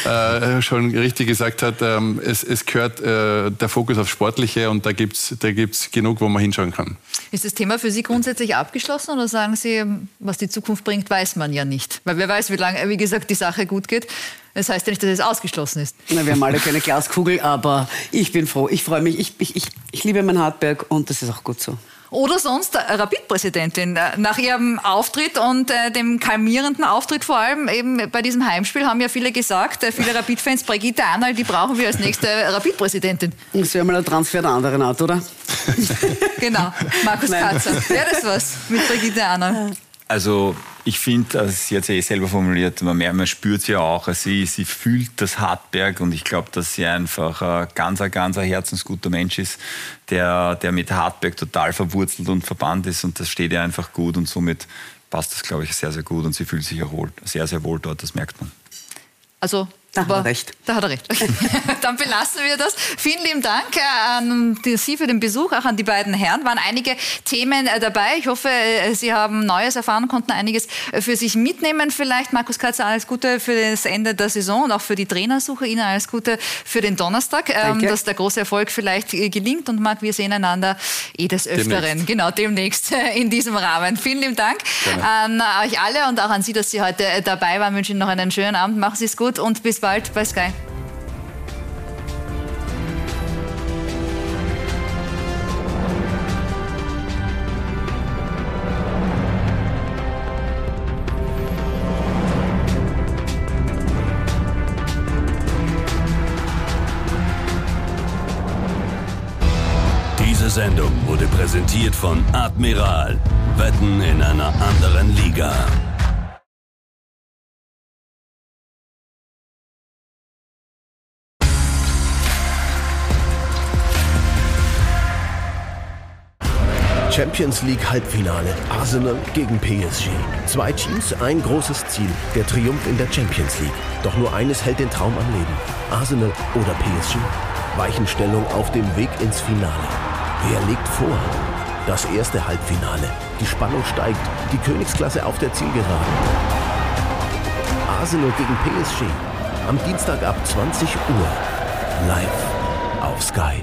schon richtig gesagt hat, es gehört der Fokus auf Sportliche, und da gibt's genug, wo man hinschauen kann. Ist das Thema für Sie grundsätzlich abgeschlossen, oder sagen Sie, was die Zukunft bringt, weiß man ja nicht? Weil wer weiß, wie lange, wie gesagt, die Sache gut geht. Das heißt ja nicht, dass es ausgeschlossen ist. Na, wir haben alle keine Glaskugel, aber ich bin froh. Ich freue mich. Ich liebe mein Hartberg, und das ist auch gut so. Oder sonst Rapid-Präsidentin. Nach ihrem Auftritt und dem kalmierenden Auftritt vor allem eben bei diesem Heimspiel haben ja viele gesagt, viele Rapid-Fans, Brigitte Annal, die brauchen wir als nächste Rapid-Präsidentin. Das ist ja mal ein Transfer der anderen Art, oder? Genau, Markus Katzer. Wäre das was mit Brigitte Annal? Also ich finde, sie hat es ja selber formuliert, man spürt sie ja auch, sie fühlt das Hartberg, und ich glaube, dass sie einfach ein ganz herzensguter Mensch ist, der mit Hartberg total verwurzelt und verbannt ist, und das steht ihr einfach gut, und somit passt das, glaube ich, sehr, sehr gut, und sie fühlt sich auch sehr, sehr wohl dort, das merkt man. Also Da hat er recht. Da hat er recht. Okay. Dann belassen wir das. Vielen lieben Dank an Sie für den Besuch, auch an die beiden Herren. Waren einige Themen dabei. Ich hoffe, Sie haben Neues erfahren, konnten einiges für sich mitnehmen. Vielleicht, Markus Katzer, alles Gute für das Ende der Saison und auch für die Trainersuche. Ihnen alles Gute für den Donnerstag, dass der große Erfolg vielleicht gelingt. Und Marc, wir sehen einander des Öfteren. Demnächst. Genau, demnächst in diesem Rahmen. Vielen lieben Dank an euch alle und auch an Sie, dass Sie heute dabei waren. Ich wünsche Ihnen noch einen schönen Abend. Machen Sie es gut und bis bald bei Sky. Diese Sendung wurde präsentiert von Admiral. Wetten in einer anderen Liga. Champions League Halbfinale. Arsenal gegen PSG. 2 Teams, ein großes Ziel. Der Triumph in der Champions League. Doch nur eines hält den Traum am Leben. Arsenal oder PSG? Weichenstellung auf dem Weg ins Finale. Wer legt vor? Das erste Halbfinale. Die Spannung steigt. Die Königsklasse auf der Zielgeraden. Arsenal gegen PSG. Am Dienstag ab 20 Uhr. Live auf Sky.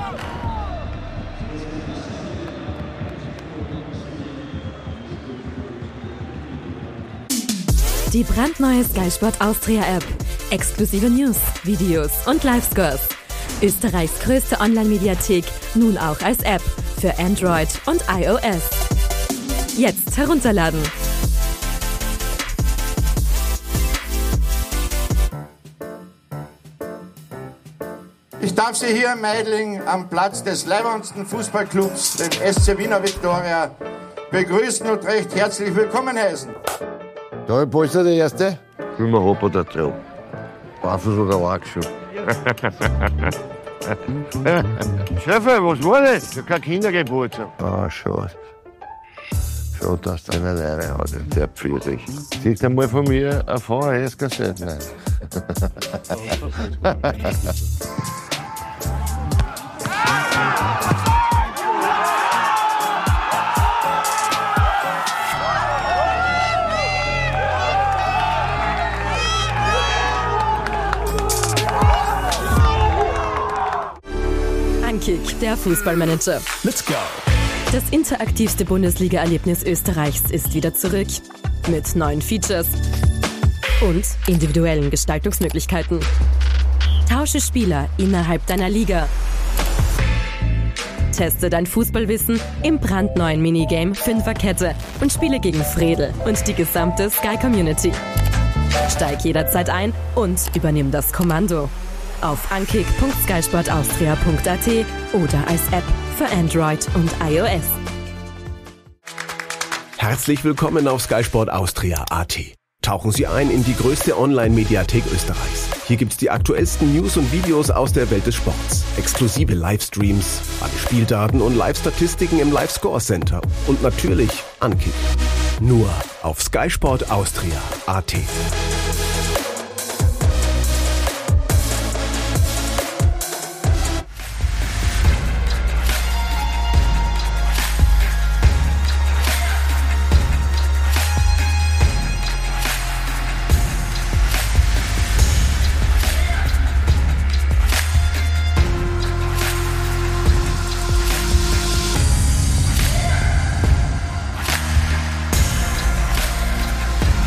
Die brandneue Sky Sport Austria App. Exklusive News, Videos und Live-Scores. Österreichs größte Online-Mediathek, nun auch als App für Android und iOS. Jetzt herunterladen. Ich darf Sie hier in Meidling am Platz des leibendsten Fußballclubs, den SC Wiener Viktoria, begrüßen und recht herzlich willkommen heißen. Da ist der Erste. Immer Hopper der Traum. Barfuß oder Wachschuh. Cheffe, was war das? Ich hab kein Kindergeburtstag. Ah, schade. Schade, dass der eine Leine hat, der Pfirsich. Siehst du mal von mir eine VHS-Kassette? Nein. Ankick, der Fußballmanager. Let's go! Das interaktivste Bundesliga-Erlebnis Österreichs ist wieder zurück. Mit neuen Features und individuellen Gestaltungsmöglichkeiten. Tausche Spieler innerhalb deiner Liga. Teste dein Fußballwissen im brandneuen Minigame Fünferkette und spiele gegen Fredel und die gesamte Sky-Community. Steig jederzeit ein und übernimm das Kommando. Auf ankick.skysportaustria.at oder als App für Android und iOS. Herzlich willkommen auf skysportaustria.at. Tauchen Sie ein in die größte Online-Mediathek Österreichs. Hier gibt's die aktuellsten News und Videos aus der Welt des Sports. Exklusive Livestreams, alle Spieldaten und Live-Statistiken im Live-Score-Center. Und natürlich Ankick. Nur auf skysportaustria.at.